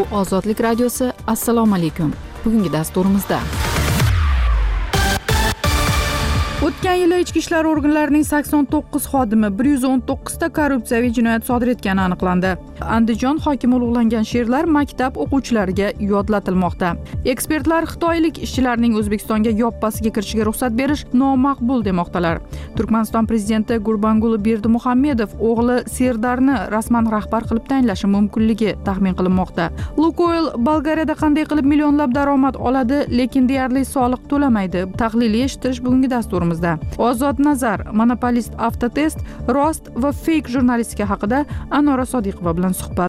Bu Ozodlik radiosi. Assalomu alaykum. Bugungi dasturimizda o'tgan yili ichki ishlar organlarining 89 xodimi 119 ta korrupsiyaviy jinoyat sodir etgani aniqlandi. Andijon hokimi ulug'langan she'rlar maktab o'quvchilariga yodlatilmoqda. Ekspertlar xitoylik ishchilarning O'zbekistonga yoppasiga kirishiga ruxsat berish nomaqbul demoqdalar. Turkmaniston prezidenti Gurbanguli Berdimuhamedov o'g'li Serdarni rasman rahbar qilib tayinlashi mumkinligi taxmin qilinmoqda. Lukoil Bolgariyada qanday qilib millionlab daromad oladi, lekin deyarli soliq to'lamaydi. Tahliliy eshittirish bugungi dasturimizda. Ozod nazar, monopolist Avtotest, rost va fake jurnalistika haqida Anora Sodiqova bilan suhbat.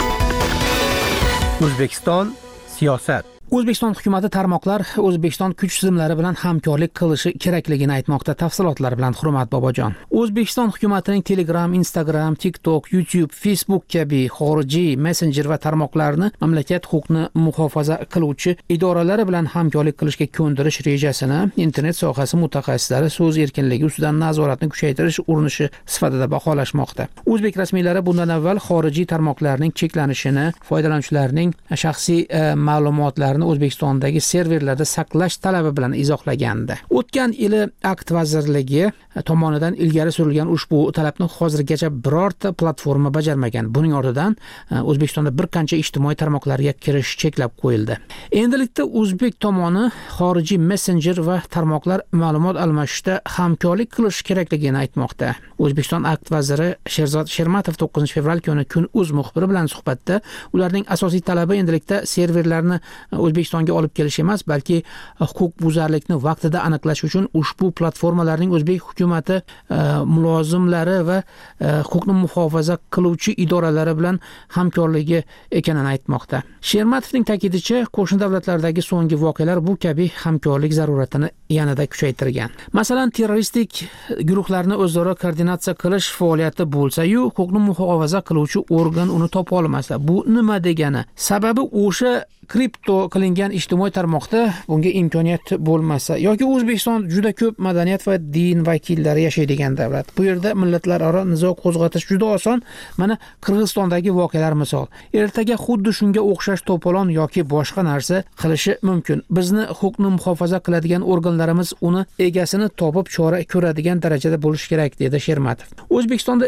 O'zbekiston siyosat. O'zbekiston hukumati tarmoqlar O'zbekiston kuch tizimlari bilan hamkorlik qilishi kerakligini aytmoqda. Tafsilotlar bilan Hurmat Bobojon. O'zbekiston hukumatining Telegram, Instagram, TikTok, YouTube, Facebook kabi xorijiy messenjer va tarmoqlarni mamlakat huquqni muhofaza qiluvchi idoralari bilan hamkorlik qilishga ko'ndirish rejasini internet sohasi mutaxassislari so'z erkinligi ustidan nazoratni kuchaytirish urinishi sifatida baholashmoqda. O'zbek rasmiylari bundan avval xorijiy tarmoqlarning cheklanishini, foydalanuvchilarning shaxsiy ma'lumotlarini O'zbekistondagi serverlarda saqlash talabi bilan izohlagandi. O'tgan yili Akt vazirligi tomonidan ilgari surilgan ushbu talabni hozirgacha birorta platforma bajarmagan. Buning ortidan O'zbekistonda bir qancha ijtimoiy tarmoqlarga kirish cheklab qo'yildi. Endilikda O'zbek tomoni xorijiy messenjer va tarmoqlar ma'lumot almashishda hamkorlik qilish kerakligini aytmoqda. O'zbekiston Akt vaziri Sherzod Shermatov 9 fevral kuni Kun.uz muxbiri bilan suhbatda ularning asosiy talabi endilikda serverlarni O'zbekistonga olib kelish emas, balki huquqbuzarlikni vaqtida aniqlash uchun ushbu platformalarning O'zbek hukumati mulozimlari va huquqni muhofaza qiluvchi idoralari bilan hamkorligi ekanini aytmoqda. Shermatovning ta'kidicha, qo'shni davlatlardagi so'nggi voqealar bu kabi hamkorlik zaruratini yanada kuchaytirgan. Masalan, terroristik guruhlarni o'zaro koordinatsiya qilish faoliyati bo'lsa-yu, huquqni muhofaza qiluvchi organ uni topa olmasa, bu nima degani? Sababi o'sha kripto qilingan ijtimoiy tarmoqda bunga imkoniyat bo'lmasa yoki O'zbekiston juda ko'p madaniyat va din vakillari yashaydigan davlat. Bu yerda millatlararo nizo qo'zg'atish juda oson. Mana Qirg'izistondagi voqealar misol. Ertaga xuddi shunga o'xshash to'polon yoki boshqa narsa qilishi mumkin. Bizni huquqni muhofaza qiladigan organlarimiz uni egasini topib chora ko'radigan darajada bo'lishi kerak, dedi Shermatov. O'zbekistonda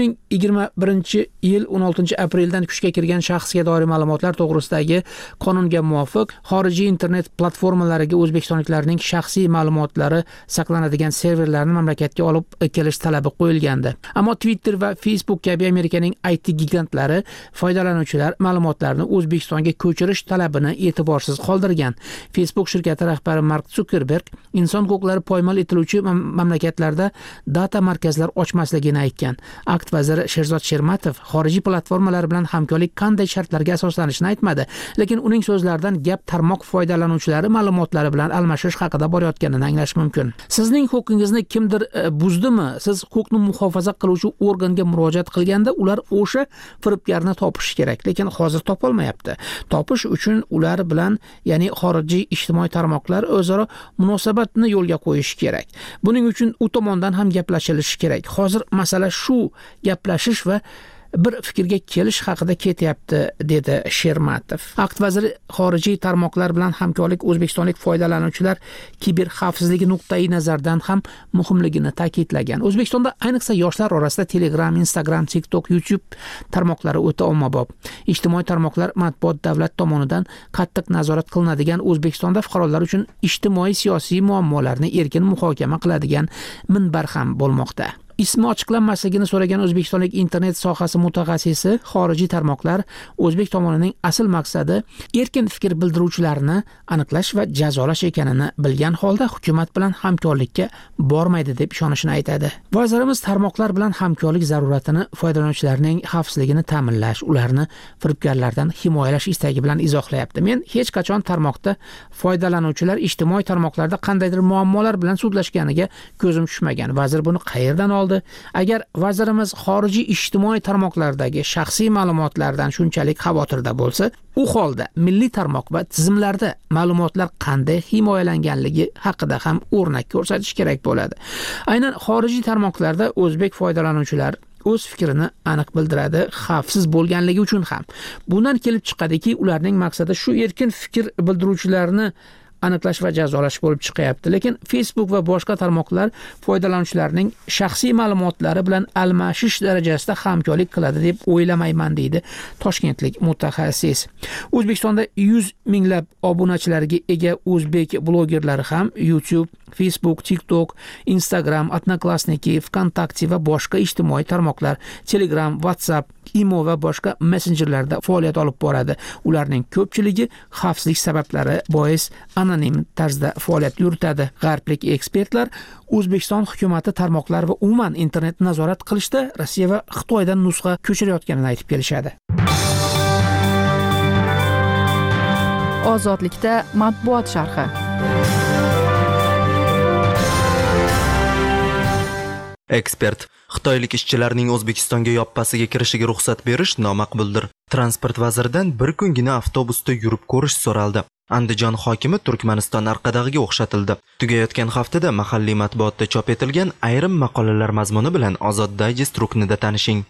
2021-yil 16-apreldan kuchga kirgan shaxsga doir ma'lumotlar to'g'risidagi qonunga muvofiq xorijiy internet platformalariga o'zbekistonliklarning shaxsiy ma'lumotlari saqlanadigan serverlarni mamlakatga olib kelish talabi qo'yilgandi. Ammo Twitter va Facebook kabi Amerikaning IT gigantlari foydalanuvchilar ma'lumotlarini O'zbekistonga ko'chirish talabini e'tiborsiz qoldirgan. Facebook shirkati rahbari Mark Zuckerberg inson huquqlari poymal etiluvchi mamlakatlarda data markazlar ochmasligini aytgan. Akt vaziri Sherzod Shermatov xorijiy platformalar bilan hamkorlik qanday shartlarga asoslanishini aytmadi, lekin uning so'zlaridan gap tarmoq foydalanuvchilari ma'lumotlari bilan almashish haqida borayotganini anglash mumkin. Sizning huquqingizni kimdir buzdimi? Siz huquqni muhofaza qiluvchi organga murojaat qilganda ular o'sha firibgarni topishi kerak, lekin hozir topolmayapti. Topish uchun ular bilan, ya'ni xorijiy ijtimoiy tarmoqlar o'zaro munosabatni yo'lga qo'yish kerak. Buning uchun u tomondan ham gaplashilishi kerak. Hozir masala shu gaplashish va bir fikrga kelish haqida ketyapti, dedi Shermatov. Akt vaziri xorijiy tarmoqlar bilan hamkorlik o'zbekistonlik foydalanuvchilar kiber xavfsizligi nuqtai nazaridan ham muhimligini ta'kidlagan. O'zbekistonda ayniqsa yoshlar orasida Telegram, Instagram, TikTok, YouTube tarmoqlari o'ta ommabop. Ijtimoiy tarmoqlar matbuot davlat tomonidan qattiq nazorat qilinadigan O'zbekistonda fuqarolar uchun ijtimoiy siyosiy muammolarni erkin muhokama qiladigan minbar ham bo'lmoqda. Ismi ochiqlanmasligini so'ragan o'zbekistonlik internet sohasi mutaxassisi xorijiy tarmoqlar O'zbek tomonining asl maqsadi erkin fikr bildiruvchilarni aniqlash va jazolash ekanini bilgan holda hukumat bilan hamkorlikka bormaydi deb ishonishini aytadi. Vazirimiz tarmoqlar bilan hamkorlik zaruratini foydalanuvchilarning xavfsizligini ta'minlash, ularni firibgarlardan himoyalash istagi bilan izohlayapti. Men hech qachon tarmoqda foydalanuvchilar ijtimoiy tarmoqlarda qandaydir muammolar bilan sudlashganiga ko'zim tushmagan. Vazir buni qayerdan oldi? Agar vazirimiz xorijiy ijtimoiy tarmoqlardagi shaxsiy ma'lumotlardan shunchalik xavotirda bo'lsa, u holda milliy tarmoq va tizimlarda ma'lumotlar qanday himoyalanganligi haqida ham o'rnak ko'rsatish kerak bo'ladi. Aynan xorijiy tarmoqlarda o'zbek foydalanuvchilar o'z fikrini aniq bildiradi, xavfsiz bo'lganligi uchun ham. Bundan kelib chiqadiki, ularning maqsadi shu erkin fikr bildiruvchilarni aniqlash va jazolash bo'lib chiqyapti. Lekin Facebook va boshqa tarmoqlar foydalanuvchilarning shaxsiy ma'lumotlari bilan almashish darajasida hamkorlik qiladi deb o'ylamayman, deydi toshkentlik mutaxassis. O'zbekistonda 100 minglab obunachilarga ega o'zbek blogerlari ham YouTube, Facebook, TikTok, Instagram, Odnoklassniki, VKontakte va boshqa ijtimoiy tarmoqlar, Telegram, WhatsApp, Imo va boshqa messenjerlarda faoliyat olib boradi. Ularning ko'pchiligi xavfsizlik sabablari bois anonim tarzda faoliyat yuritadi. G'arblik ekspertlar O'zbekiston hukumati tarmoqlar va umuman internetni nazorat qilishda Rossiya va Xitoydan nusxa ko'chirayotganini aytib kelishadi. Ozodlikda matbuot sharhi. Ekspert: Xitoylik ishchilarning O'zbekistonga yoppasiga kirishiga ruxsat berish nomaqbuldir. Transport vaziridan bir kungina avtobusda yurib ko'rish so'raldi. Andijon hokimi Turkmaniston Arqadag'iga o'xshatildi. Tugayotgan haftada mahalliy matbuotda chop etilgan ayrim maqolalar mazmuni bilan Ozod Digest ruknida tanishing.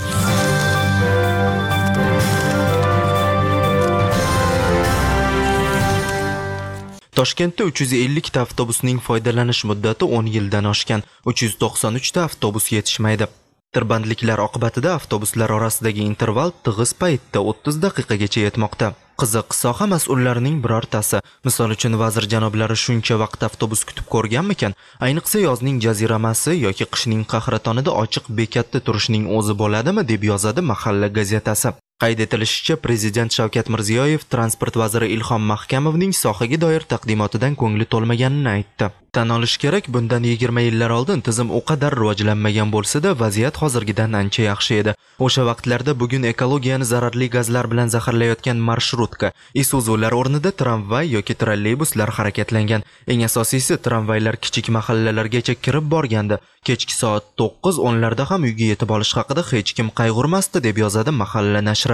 Toshkentda 350 ta avtobusning foydalanish muddati 10 yildan oshgan. 393 ta avtobus yetishmaydi. Tirbandliklar oqibatida avtobuslar orasidagi interval tig'iz paytda 30 daqiqagacha yetmoqda. Qiziq, soha mas'ullarining birortasi, misol uchun vazir janoblari shuncha vaqt avtobus kutib ko'rganmikan? Ayniqsa yozning jaziramasi yoki qishning qahratonida ochiq bekatda turishning o'zi bo'ladimi, deb yozadi Mahalla gazetasi. Qayd etilishicha, Prezident Shavkat Mirziyoyev transport vaziri Ilhom Mahkamovning sohaga doir taqdimotidan ko'ngli to'lmaganini aytdi. Tan olish kerak, bundan 20 yillar oldin tizim o qadar rivojlanmagan bo'lsa-da, vaziyat hozirgidan ancha yaxshi edi. O'sha vaqtlarda bugun ekologiyani zararli gazlar bilan zaharlayotgan marsrutka, Isuzular o'rnida tramvay yoki trolleybuslar harakatlangan. Eng asosiysi, tramvaylar kichik mahallalargacha kirib borgandi. Kechki soat 9:10 larda ham uyga yetib olish haqida hech kim qayg'urmasdi, deb yozadi Mahalla nashri.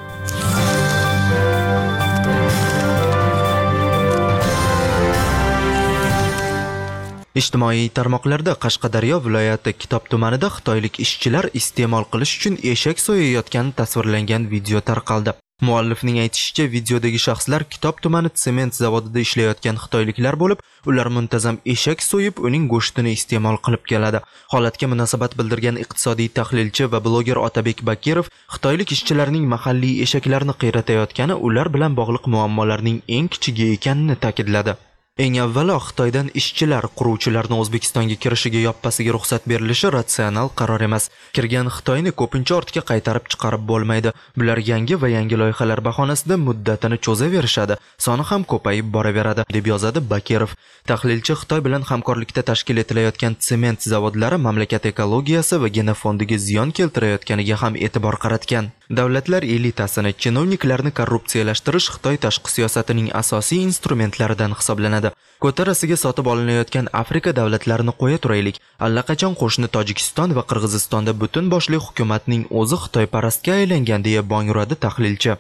Ijtimoiy tarmoqlarda Qashqadaryo viloyati Kitob tumanida xitoylik ishchilar iste'mol qilish uchun eshak so'yayotgani tasvirlangan video tarqaldi. Muallifning aytishicha, videodagi shaxslar Kitob tumani sement zavodida ishlayotgan xitoyliklar bo'lib, ular muntazam eshak so'yib, uning go'shtini iste'mol qilib keladi. Holatga munosabat bildirgan iqtisodiy tahlilchi va bloger Otabek Bakirov, xitoylik ishchilarning mahalliy eshaklarni qiyratayotgani ular bilan bog'liq muammolarning eng kichigi ekanini ta'kidladi. Eng avvalo Xitoydan ishchilar, quruvchilarni O'zbekistonga kirishiga yoppasiga ruxsat berilishi ratsional qaror emas. Kirgan Xitoyni ko'pincha ortga qaytarib chiqarib bo'lmaydi. Bular yangi va yangi loyihalar bahonasida muddatini cho'zaverishadi, soni ham ko'payib boraveradi, deb yozadi Bakirov. Tahlilchi Xitoy bilan hamkorlikda tashkil etilayotgan sement zavodlari mamlakat ekologiyasi va genofondiga ziyon keltirayotganiga ham e'tibor qaratgan. Davlatlar elitasini, chinovniklarni korrupsiyalashtirish Xitoy tashqi siyosatining asosiy instrumentlaridan hisoblanadi. Ko'tarasiga sotib olinayotgan Afrika davlatlarini qo'ya turaylik. Allaqachon qo'shni Tojikiston va Qirg'izistonda butun boshli hukumatning o'zi xitoyparastga aylangan, deya bong uradi tahlilchi.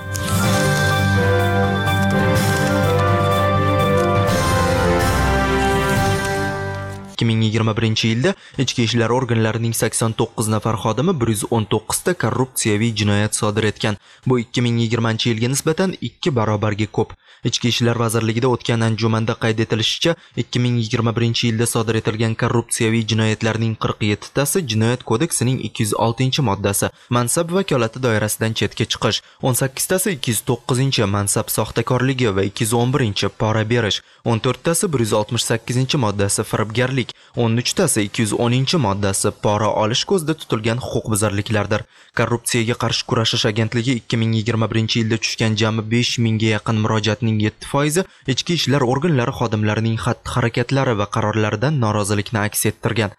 yilda ichki ishlar organlarining 89 nafar xodimi 119 ta korrupsiyaviy jinoyat sodir etgan. Bu 2020-yilga nisbatan 2 barobarga ko'p. Ichki ishlar vazirligida o'tgan anjumanda qayd etilishicha, 2021-yilda sodir etilgan korrupsiyaviy jinoyatlarning 47 tasi Jinoyat kodeksining 206-moddasi mansab vakolati doirasidan chetga chiqish, 18 tasi 209 mansab soxtakorligi va 211 pora berish, 14 tasi 168-moddasi firibgarlik, 13 tasi 210-moddasi pora olish ko'zda tutilgan huquqbuzarliklardir. Korrupsiyaga qarshi kurashish agentligi 2021-yilda tushgan jami 5000 ga yaqin murojaatning 7% ichki ishlar organlari xodimlarining xatti-harakatlari va qarorlaridan norozilikni aks ettirgan.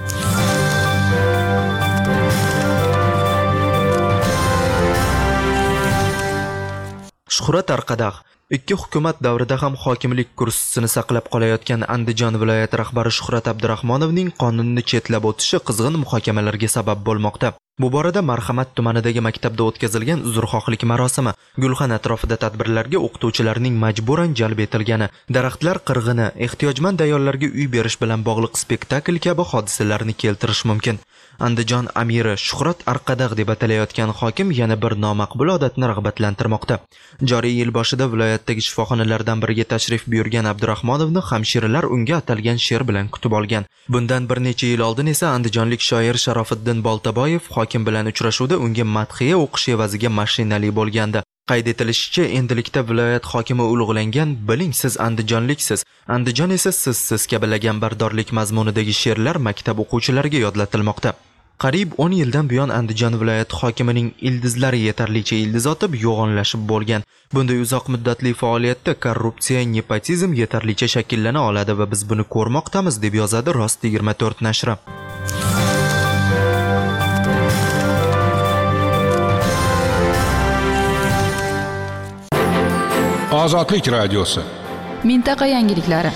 Shuhrat Arqadag: ikki hukumat davrida ham hokimlik kursisini saqlab qolayotgan Andijon viloyati rahbari Shuhrat Abdurahmonovning qonunni chetlab o'tishi qizg'in muhokamalarga sabab bo'lmoqda. Bu borada Marhamat tumanidagi maktabda o'tkazilgan uzrxohlik marosimi, Gulxan atrofida tadbirlarga o'qituvchilarning majburan jalb etilgani, daraxtlar qirg'ini, ehtiyojmand ayollarga uy berish bilan bog'liq spektakl kabi hodisalarni keltirish mumkin. Andijon amiri Shuhrat Arqadagh deb atalayotgan hokim yana bir nomaqbul odatni rag'batlantirmoqda. Joriy yil boshida viloyatdagi shifoxonalardan biriga tashrif buyurgan Abdurahmonovni hamshiralar unga atalgan she'r bilan kutib olgan. Bundan bir necha yil oldin esa andijonlik shoir Sharofiddin Boltaboyev hokim bilan uchrashuvda unga madhiya o'qish evaziga mashinali bo'lgandi. Qayd etilishicha, endilikda viloyat hokimi ulug'langan "Biling siz andijonliksiz, Andijon esa siz" kabi laganbardorlik mazmunidagi she'rlar maktab o'quvchilariga yodlatilmoqda. Qariyb 10 yildan buyon Andijon viloyati hokimining ildizlari yetarlicha ildiz otib yo'g'onlashib bo'lgan. Bunday uzoq muddatli faoliyatda korrupsiya, nepotizm yetarlicha shakllana oladi va biz buni ko'rmoqdamiz, deb yozadi Rost 24 nashri. Ozodlik radiosi. Mintaqa yangiliklari.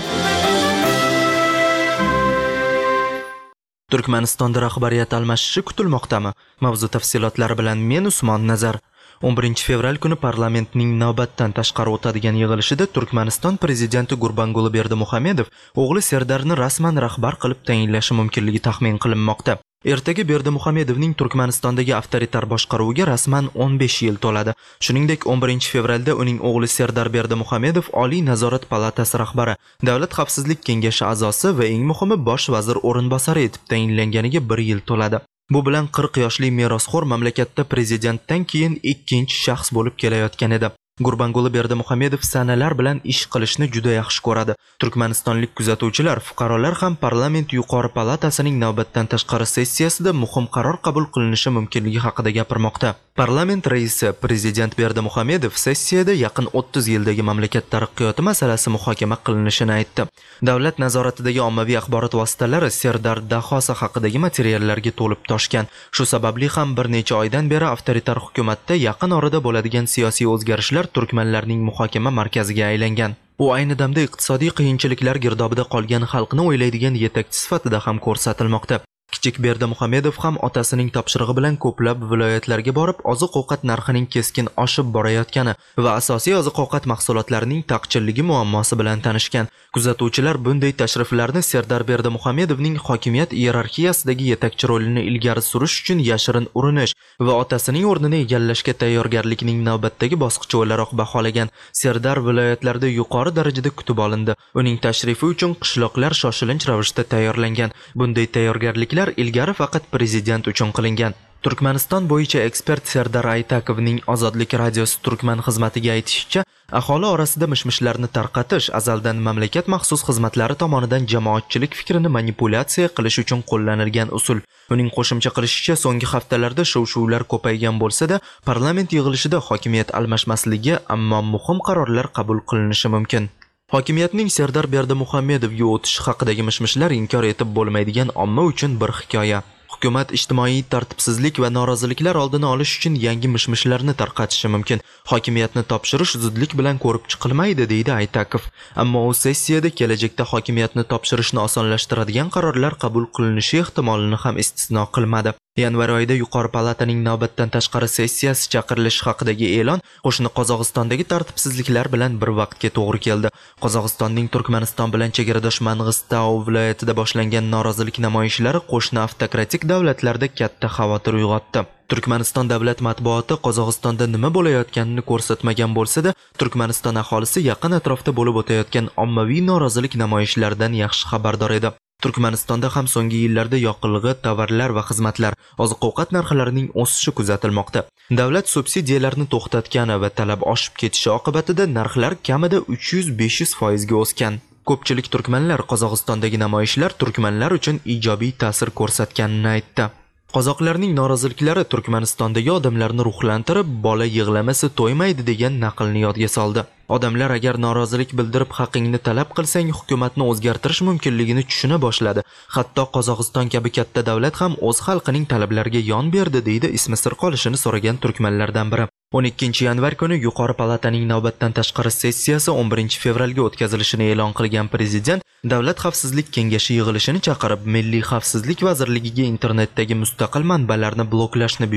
Turkmanistonda rahbariyat almashishi kutilmoqdami? Mavzu tafsilotlari bilan men Usmon Nazar. 11 fevral kuni parlamentning navbatdan tashqari o'tadigan yig'ilishida Turkmaniston prezidenti Gurbanguli Berdimuhamedov o'g'li Serdarni rasman rahbar qilib tayinlashi mumkinligi taxmin qilinmoqda. Ertaga Berdimuhamedovning Turkmanistondagi avtoritar boshqaruviga rasman 15 yil to'ladi. Shuningdek, 11 fevralda uning o'g'li Serdar Berdimuhamedov Oliy nazorat palatasi rahbari, Davlat xavfsizlik kengashi a'zosi va eng muhimi bosh vazir o'rinbosari etib tayinlanganiga 1 yil to'ladi. Bu bilan 40 yoshli merosxo'r mamlakatda prezidentdan keyin ikkinchi shaxs bo'lib kelayotgan edi. Gurbanguli Berdimuhamedov sanalar bilan ish qilishni juda yaxshi ko'radi. Turkmanistonlik kuzatuvchilar, fuqarolar ham parlament yuqori palatasining navbatdan tashqari sessiyasida muhim qaror qabul qilinishi mumkinligi haqida gapirmoqda. Parlament raisi prezident Berdimuhamedov sessiyada yaqin 30 yildagi mamlakat taraqqiyoti masalasi muhokama qilinishini aytdi. Davlat nazoratidagi ommaviy axborot vositalari Serdar dahosi haqidagi materiallarga to'lib toshgan. Shu sababli ham bir necha oydan beri avtoritar hukumatda yaqin orada bo'ladigan siyosiy o'zgarishlar turkmanlarning muhokama markaziga aylangan. U ayni damda iqtisodiy qiyinchiliklar girdobida qolgan xalqni o'ylaydigan yetakchi sifatida ham ko'rsatilmoqda. Kichik Berdimuhamedov ham otasining topshirig'i bilan ko'plab viloyatlarga borib, oziq-ovqat narxining keskin oshib borayotgani va asosiy oziq-ovqat mahsulotlarining taqchilligi muammosi bilan tanishgan. Kuzatuvchilar bunday tashriflarni Serdar Berdimuhamedovning hokimiyat iyerarxiyasidagi yetakchi rolini ilgari surish uchun yashirin urinish va otasining o'rnini egallashga tayyorgarlikning navbatdagi bosqichi o'laroq baholagan. Serdar viloyatlarda yuqori darajada kutib olindi. Uning tashrifi uchun qishloqlar shoshilinch ravishda tayyorlangan. Bunday tayyorgarliklar ilgari faqat prezident uchun qilingan. Turkmaniston bo'yicha ekspert Serdar Aytakovning Ozodlik radiosi Turkman xizmatiga aytishicha, aholi orasida mishmishlarni tarqatish azaldan mamlakat maxsus xizmatlari tomonidan jamoatchilik fikrini manipulyatsiya qilish uchun qo'llanilgan usul. Uning qo'shimcha qilishicha, so'nggi haftalarda shuv-shuvlar ko'paygan bo'lsa-da, parlament yig'ilishida hokimiyat almashmasligi, ammo muhim qarorlar qabul qilinishi mumkin. Hokimiyatning Serdar Berdimuhamedovga o'tishi haqidagi mishmishlar inkor etib bo'lmaydigan omma uchun bir hikoya. Hukumat ijtimoiy tartibsizlik va noroziliklar oldini olish uchun yangi mishmishlarni tarqatishi mumkin. Hokimiyatni topshirish zudlik bilan ko'rib chiqilmaydi, deydi Aytakov. Ammo u sessiyada kelajakda hokimiyatni topshirishni osonlashtiradigan qarorlar qabul qilinishi ehtimolini ham istisno qilmadi. Yanvar oyida yuqori palataning navbatdan tashqari sessiyasi chaqirilishi haqidagi e'lon qo'shni Qozog'istondagi tartibsizliklar bilan bir vaqtga to'g'ri keldi. Qozog'istonning Turkmaniston bilan chegaradosh Mang'istau viloyatida boshlangan norozilik namoyishlari qo'shni avtokratik davlatlarda katta xavotir uyg'otdi. Turkmaniston davlat matbuoti Qozog'istonda nima bo'layotganini ko'rsatmagan bo'lsa-da, Turkmaniston aholisi yaqin atrofda bo'lib o'tayotgan ommaviy norozilik namoyishlaridan yaxshi xabardor edi. Turkmanistonda ham so'nggi yillarda yoqilg'i, tovarlar va xizmatlar, oziq-ovqat narxlarining o'sishi kuzatilmoqda. Davlat subsidiyalarni to'xtatgani va talab oshib ketishi oqibatida narxlar kamida 300-500% ga o'sgan. Ko'pchilik turkmanlar Qozog'istondagi namoyishlar turkmanlar uchun ijobiy ta'sir ko'rsatganini aytdi. Qozoqlarning noroziliklari Turkmanistondagi odamlarni ruhlantirib, bola yig'lamasa to'ymaydi degan naqlni yodga soldi. Odamlar agar norozilik bildirib haqingni talab qilsang, hukumatni o'zgartirish mumkinligini tushuna boshladi. Hatto Qozog'iston kabi katta davlat ham o'z xalqining talablariga yon berdi, deydi ismi sir qolishini so'ragan turkmanlardan biri. 12 yanvar kuni yuqori palataning navbatdan tashqari sessiyasi 11 fevralga o'tkazilishini e'lon qilgan prezident Davlat xavfsizlik kengashi yig'ilishini chaqirib, Milliy xavfsizlik vazirligiga internetdagi mustaqil manbalarni bloklashni buyurdi.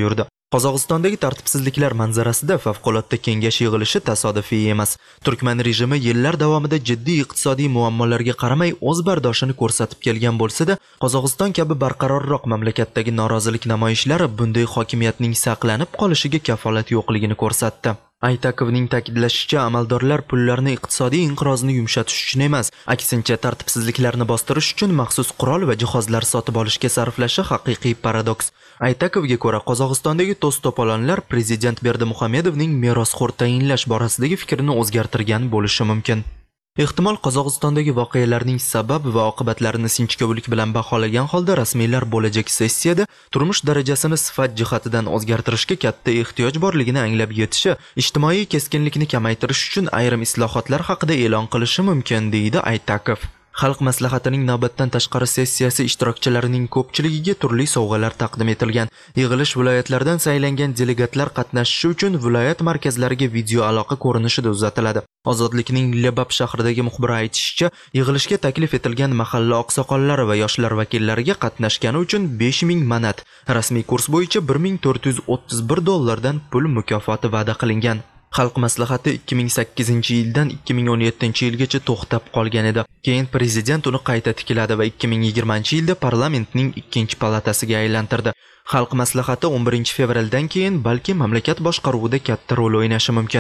Qozog'istondagi tartibsizliklar manzarasida favqulodda kengash yig'ilishi tasodifiy emas. Turkman rejimi yillar davomida jiddiy iqtisodiy muammolarga qaramay o'z bardoshini ko'rsatib kelgan bo'lsa-da, Qozog'iston kabi barqarorroq mamlakatdagi norozilik namoyishlari bunday hokimiyatning saqlanib qolishiga kafolat yo'qligini ko'rsatdi. Aytakovning ta'kidlashicha, amaldorlar pullarni iqtisodiy inqirozni yumshatish uchun emas, aksincha tartibsizliklarni bostirish uchun maxsus qurol va jihozlar sotib olishga sarflashi haqiqiy paradoks. Aytakovga ko'ra, Qozog'istondagi to's-to'polonlar prezident Berdimuhamedovning merosxo'r tayinlash borasidagi fikrini o'zgartirgan bo'lishi mumkin. Ehtimol Qozog'istondagi voqealarning sabab va oqibatlarini sinchkovlik bilan baholagan holda rasmiylar bo'lajak sessiyada turmush darajasini sifat jihatidan o'zgartirishga katta ehtiyoj borligini anglab yetishi, ijtimoiy keskinlikni kamaytirish uchun ayrim islohotlar haqida e'lon qilishi mumkin, deydi Aytakov. Xalq maslahatining navbatdan tashqari sessiyasi ishtirokchilarining ko'pchiligiga turli sovg'alar taqdim etilgan. Yig'ilish viloyatlardan saylangan delegatlar qatnashishi uchun viloyat markazlariga video aloqa ko'rinishida uzatiladi. Ozodlikning Lebap shahridagi muxbir aytishicha, yig'ilishga taklif etilgan mahalla oqsoqollari va yoshlar vakillariga qatnashgani uchun 5000 manat, rasmiy kurs bo'yicha $1431 pul mukofoti va'da qilingan. Xalq maslahati 2008-yildan 2017-yilgacha to'xtab qolgan edi. Keyin prezident uni qayta tikladi va 2020-yilda parlamentning ikkinchi palatasiga aylantirdi. Xalq maslahati 11-fevraldan keyin balki mamlakat boshqaruvida katta rol o'ynashi mumkin.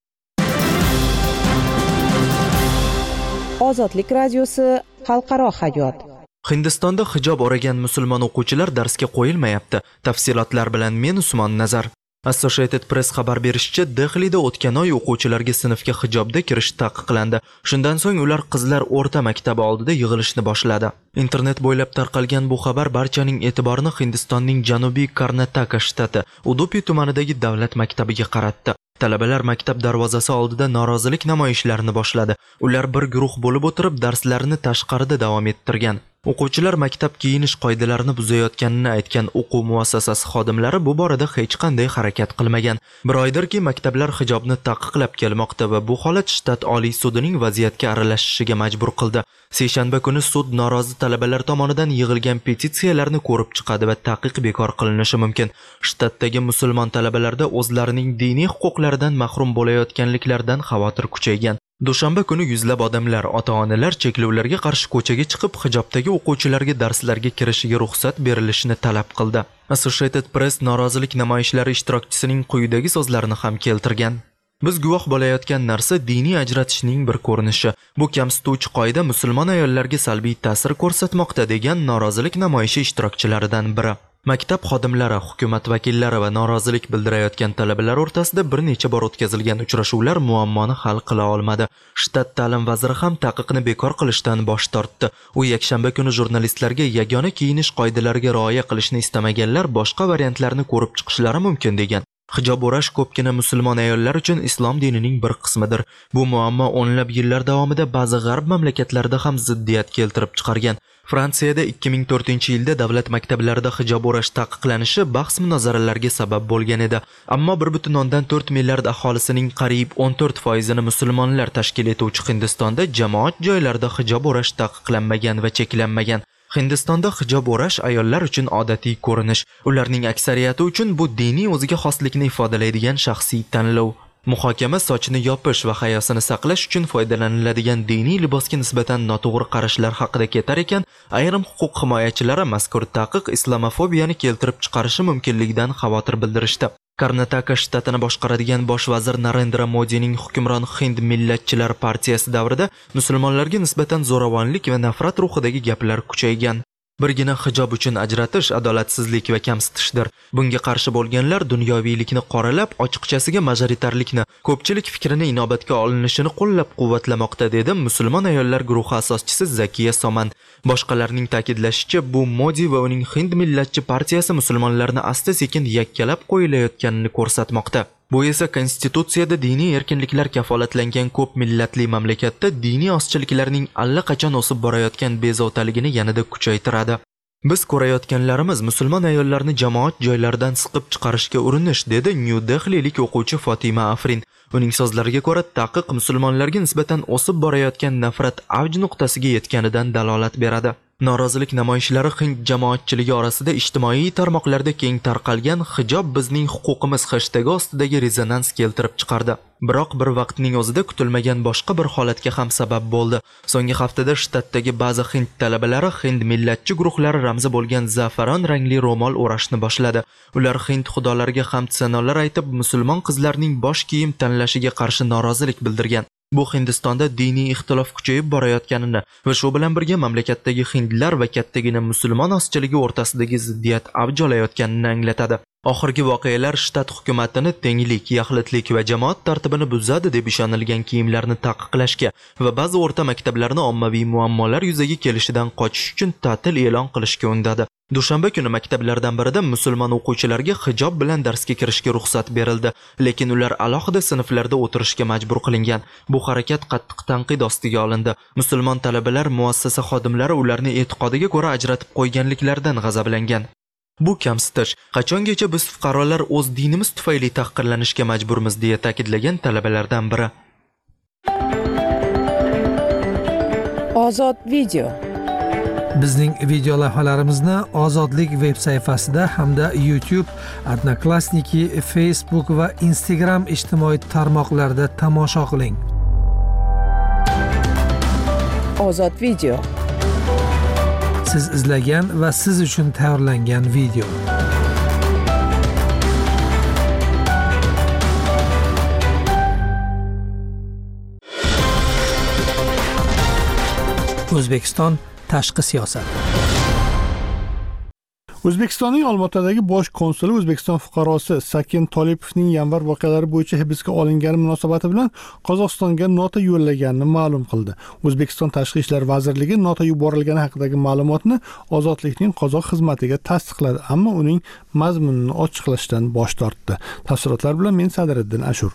Ozodlik radiosi xalqaro hayot. Hindistonda hijob o'ragan musulmon o'quvchilar darsga qo'yilmayapti. Tafsilotlar bilan men Usmon Nazar. Associated Press xabar berishicha, Dehlida o'tgan oy o'quvchilarga sinfga hijobda kirish taqiqlandi. Shundan so'ng ular qizlar o'rta maktabi oldida yig'ilishni boshladi. Internet bo'ylab tarqalgan bu xabar barchaning e'tiborini Hindistonning janubiy Karnataka shtati Udupi tumanidagi davlat maktabiga qaratdi. Talabalar maktab darvozasi oldida norozilik namoyishlarini boshladi. Ular bir guruh bo'lib o'tirib darslarini tashqarida davom ettirgan. O'quvchilar maktab kiyinish qoidalarini buzayotganini aytgan o'quv muassasasi xodimlari bu borada hech qanday harakat qilmagan. Bir oydirki maktablar hijobni taqiqlab kelmoqda va bu holat shtat oliy sudining vaziyatga aralashishiga majbur qildi. Seshanba kuni sud norozi talabalar tomonidan yig'ilgan petitsiyalarni ko'rib chiqadi va taqiq bekor qilinishi mumkin. Shtatdagi musulmon talabalarda o'zlarining diniy huquqlaridan mahrum bo'layotganliklaridan xavotir kuchaygan. Dushanba kuni yuzlab odamlar, ota-onalar cheklovlarga qarshi ko'chaga chiqib, hijobdagi o'quvchilarga darslarga kirishiga ruxsat berilishini talab qildi. Associated Press norozilik namoyishlari ishtirokchisining quyidagi so'zlarini ham keltirgan. Biz guvoh bo'layotgan narsa diniy ajratishning bir ko'rinishi. Bu kamsituvchi qoida musulmon ayollarga salbiy ta'sir ko'rsatmoqda, degan norozilik namoyishi ishtirokchilaridan biri. Maktab xodimlari, hukumat vakillari va norozilik bildirayotgan talabalar o'rtasida bir necha bor o'tkazilgan uchrashuvlar muammoni hal qila olmadi. Shtat ta'lim vaziri ham taqiqni bekor qilishdan bosh tortdi. U yakshanba kuni jurnalistlarga yagona kiyinish qoidalariga rioya qilishni istamaganlar boshqa variantlarni ko'rib chiqishlari mumkin degan. Hijob o'rash ko'pgina musulmon ayollar uchun islom dinining bir qismidir. Bu muammo o'nlab yillar davomida ba'zi g'arb mamlakatlarida ham ziddiyat keltirib chiqargan. Fransiyada 2004-yilda davlat maktablarida hijob o'rash taqiqlanishi bahs-munozaralarga sabab bo'lgan edi. Ammo 1,4 milliard aholisining qariyb 14%ni musulmonlar tashkil etuvchi Hindistonda jamoat joylarida hijob o'rash taqiqlanmagan va cheklanmagan. Hindistonda hijob o'rash ayollar uchun odatiy ko'rinish. Ularning aksariyati uchun bu diniy o'ziga xoslikni ifodalaydigan shaxsiy tanlov. Muhokama sochni yopish va hayosini saqlash uchun foydalaniladigan diniy libosga nisbatan noto'g'ri qarashlar haqida ketar ekan, ayrim huquq himoyachilari mazkur taqiq islamofobiyani keltirib chiqarishi mumkinligidan xavotir bildirishdi. Karnataka shtatini boshqaradigan bosh vazir Narendra Modining hukmron Hind millatchilar partiyasi davrida musulmonlarga nisbatan zo'ravonlik va nafrat ruhidagi gaplar kuchaygan. Birgina hijob uchun ajratish adolatsizlik va kamsitishdir. Bunga qarshi bo'lganlar dunyoviylikni qoralab, ochiqchasiga majoritarlikni, ko'pchilik fikrini inobatga olinishini qo'llab-quvvatlamoqda, dedi musulmon ayollar guruhi asoschisi Zakiya Soman. Boshqalarning ta'kidlashicha, bu Modi va uning Hind millatchi partiyasi musulmonlarni asta-sekin yakkalab qo'yilayotganini ko'rsatmoqda. Bu esa konstitutsiyada diniy erkinliklar kafolatlangan ko'p millatli mamlakatda diniy ozchiliklarning allaqachon o'sib borayotgan bezovtaligini yanada kuchaytiradi. Biz ko'rayotganlarimiz musulmon ayollarni jamoat joylaridan siqib chiqarishga urinish, dedi New Dehlilik o'quvchi Fatima Afrin. Uning so'zlariga ko'ra, taqiq musulmonlarga nisbatan o'sib borayotgan nafrat avj nuqtasiga yetganidan dalolat beradi. Norozilik namoyishlari Hind jamoatchiligi orasida ijtimoiy tarmoqlarda keng tarqalgan "Hijob bizning huquqimiz" hashtagi ostidagi rezonans keltirib chiqardi. Biroq bir vaqtning o'zida kutilmagan boshqa bir holatga ham sabab bo'ldi. So'nggi haftada shtatdagi ba'zi hind talabalari hind millatchi guruhlari ramzi bo'lgan zafaron rangli ro'mol o'rashni boshladi. Ular hind xudolariga hamd sanolar aytib, musulmon qizlarning bosh kiyim tanlashiga qarshi norozilik bildirgan. Bu Hindistonda diniy ixtilof kuchayib borayotganini va shu bilan birga mamlakatdagi hindlar va kattagina musulmon ozchiligi o'rtasidagi ziddiyat avj olayotganini anglatadi. Oxirgi voqealar shtat hukumatini tenglik, yaxlitlik va jamoat tartibini buzadi deb ishonilgan kiyimlarni taqiqlashga va ba'zi o'rta maktablarni ommaviy muammolar yuzaga kelishidan qochish uchun ta'til e'lon qilishga undadi. Dushanba kuni maktablardan birida musulmon o'quvchilarga hijob bilan darsga kirishga ruxsat berildi, lekin ular alohida sinflarda o'tirishga majbur qilingan. Bu harakat qattiq tanqid ostiga olindi. Musulmon talabalar muassasa xodimlari ularni e'tiqodiga ko'ra ajratib qo'yganliklaridan g'azablangan. Bu kamsitish. Qachongacha biz fuqarolar o'z dinimiz tufayli tahqirlanishga majburmiz deya ta'kidlagan talabalardan biri. Ozod video. Bizning video lavhalarimizni Ozodlik veb sayfasida hamda YouTube, Odnoklassniki, Facebook va Instagram ijtimoiy tarmoqlarida tomosha qiling. Ozod video. Siz izlagan va siz uchun tayyorlangan video. O'zbekiston tashqi siyosat. O'zbekistonning Olmaotadagi bosh konsuli O'zbekiston fuqarosi Saken Tolipovning yanvar voqealari bo'yicha hibsga olingani munosabati bilan Qozog'istonga nota yo'llaganini ma'lum qildi. O'zbekiston Tashqi ishlar vazirligi nota yuborilgani haqidagi ma'lumotni Ozodlikning qozoq xizmatiga tasdiqladi, ammo uning mazmunini ochiqlashdan bosh tortdi. Tafsilotlar bilan men Sadiriddin Ashur.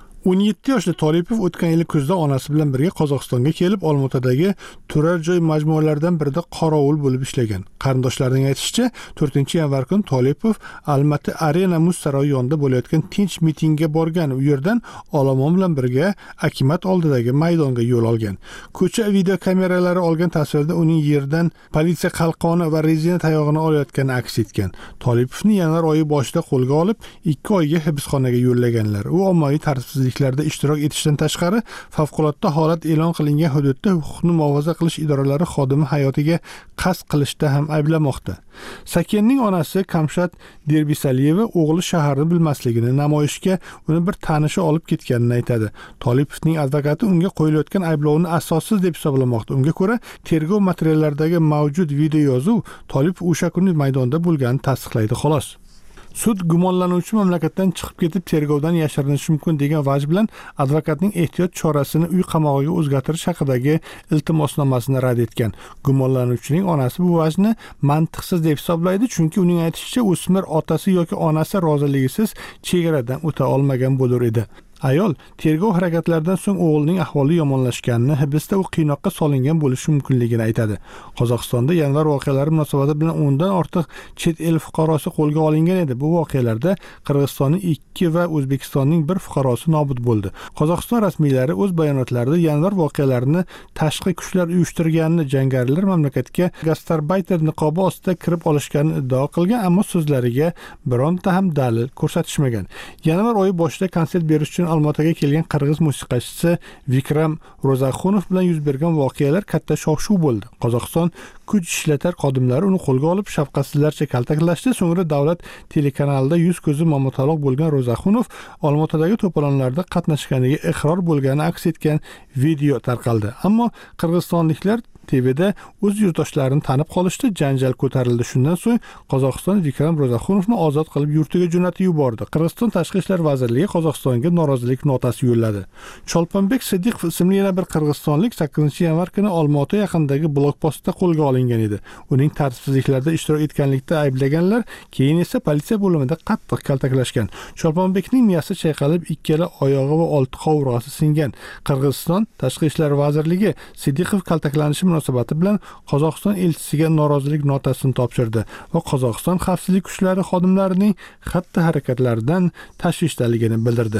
17 yoshli Tolipov o'tgan yil kuzda onasi bilan birga Qozog'istonga kelib, Olmaotadagi turar joy majmualaridan birida qorovul bo'lib ishlagan. Qarindoshlarining aytishicha, 4-yanvar kuni Tolipov Almaty Arena muz saroyi yonida bo'layotgan tinch mitingga borgan. U yerdan olomon bilan birga Akimat oldidagi maydonga yo'l olgan. Ko'cha video kameralari olgan tasvirda uning yerdan politsiya qalqoni va rezina tayog'ini olayotgani aks etgan. Tolipovni yanvar oyi boshida qo'lga olib, 2 oyga hibsxonaga yo'llaganlar. U ommaviy tartibsizliklarda ishtirok etishdan tashqari, favqulodda holat e'lon qilingan hududda huquqni muhofaza qilish idoralari xodimi hayotiga qasd qilishda ham ayblamoqda. Sakenning onasi Kamshat Derbisaliyeva o'g'li shaharni bilmasligini, namoyishga uni bir tanishi olib ketganini aytadi. Tolipovning advokati unga qo'yilayotgan ayblovni asossiz deb hisoblamoqda. Unga ko'ra, tergov materiallaridagi mavjud video yozuv Tolipov o'sha kuni maydonda bo'lganini tasdiqlaydi xolos. Sud gumonlanuvchi mamlakatdan chiqib ketib tergovdan yashirinishi mumkin degan vaj bilan advokatning ehtiyot chorasini uy qamog'iga o'zgartirish haqidagi iltimosnomasini rad etgan. Gumonlanuvchining onasi bu vajni mantiqsiz deb hisoblaydi, chunki uning aytishicha, o'smir otasi yoki onasi roziligisiz chegaradan o'ta olmagan bo'lar edi. Ayol tergov harakatlaridan so'ng o'g'lining ahvoli yomonlashganini, hibsda u qiynoqqa solingan bo'lishi mumkinligini aytadi. Qozog'istonda yanvar voqealari munosabati bilan 10 dan ortiq chet el fuqarosi qo'lga olingan edi. Bu voqealarda Qirg'izistonning 2 va O'zbekistonning 1 fuqarosi nobud bo'ldi. Qozog'iston rasmiylari o'z bayonotlarida yanvar voqealarini tashqi kuchlar uyushtirganini, jangarilar mamlakatga gastarbayter niqobi ostida kirib olishganini iddao qilgan, ammo so'zlariga bironta ham dalil ko'rsatishmagan. Yanvar oyi boshida konsert berish uchun Olmaotaga kelgan qirg'iz musiqachisi Vikram Rozaxunov bilan yuz bergan voqealar katta shov-shuv bo'ldi. Qozog'iston kuch ishlatar xodimlari uni qo'lga olib shafqatsizlarcha kaltaklashdi. So'ngra davlat telekanalida yuz ko'zi mamotaloq bo'lgan Rozaxunov Olmaotadagi to'polonlarda qatnashganiga iqror bo'lgani aks etgan video tarqaldi. Ammo qirg'izistonliklar TVda o'z yurtdoshlarini tanib qolishdi, janjal ko'tarildi. Shundan so'ng Qozog'iston Vikram Rozaxunovni ozod qilib yurtiga jo'natib yubordi. Qirg'iziston Tashqi ishlar vazirligi Qozog'istonga norozilik notasi yo'lladi. Cholponbek Sidiqov ismli yana bir qirg'izistonlik 8-yanvar kuni Olmaota yaqinidagi blokpostda qo'lga olingan edi. Uning tartibsizliklarda ishtirok etganlikda ayblaganlar keyin esa politsiya bo'limida qattiq kaltaklashgan. Cholponbekning miyasi chayqalib, ikkala oyog'i va olti qovurg'asi singan. Qirg'iziston Tashqi ishlar vazirligi Sidiqov kaltaklanishi munosabati bilan Qozog'iston elchisiga norozilik notasini topshirdi va Qozog'iston xavfsizlik kuchlari xodimlarining xatti-harakatlaridan tashvishdaligini bildirdi.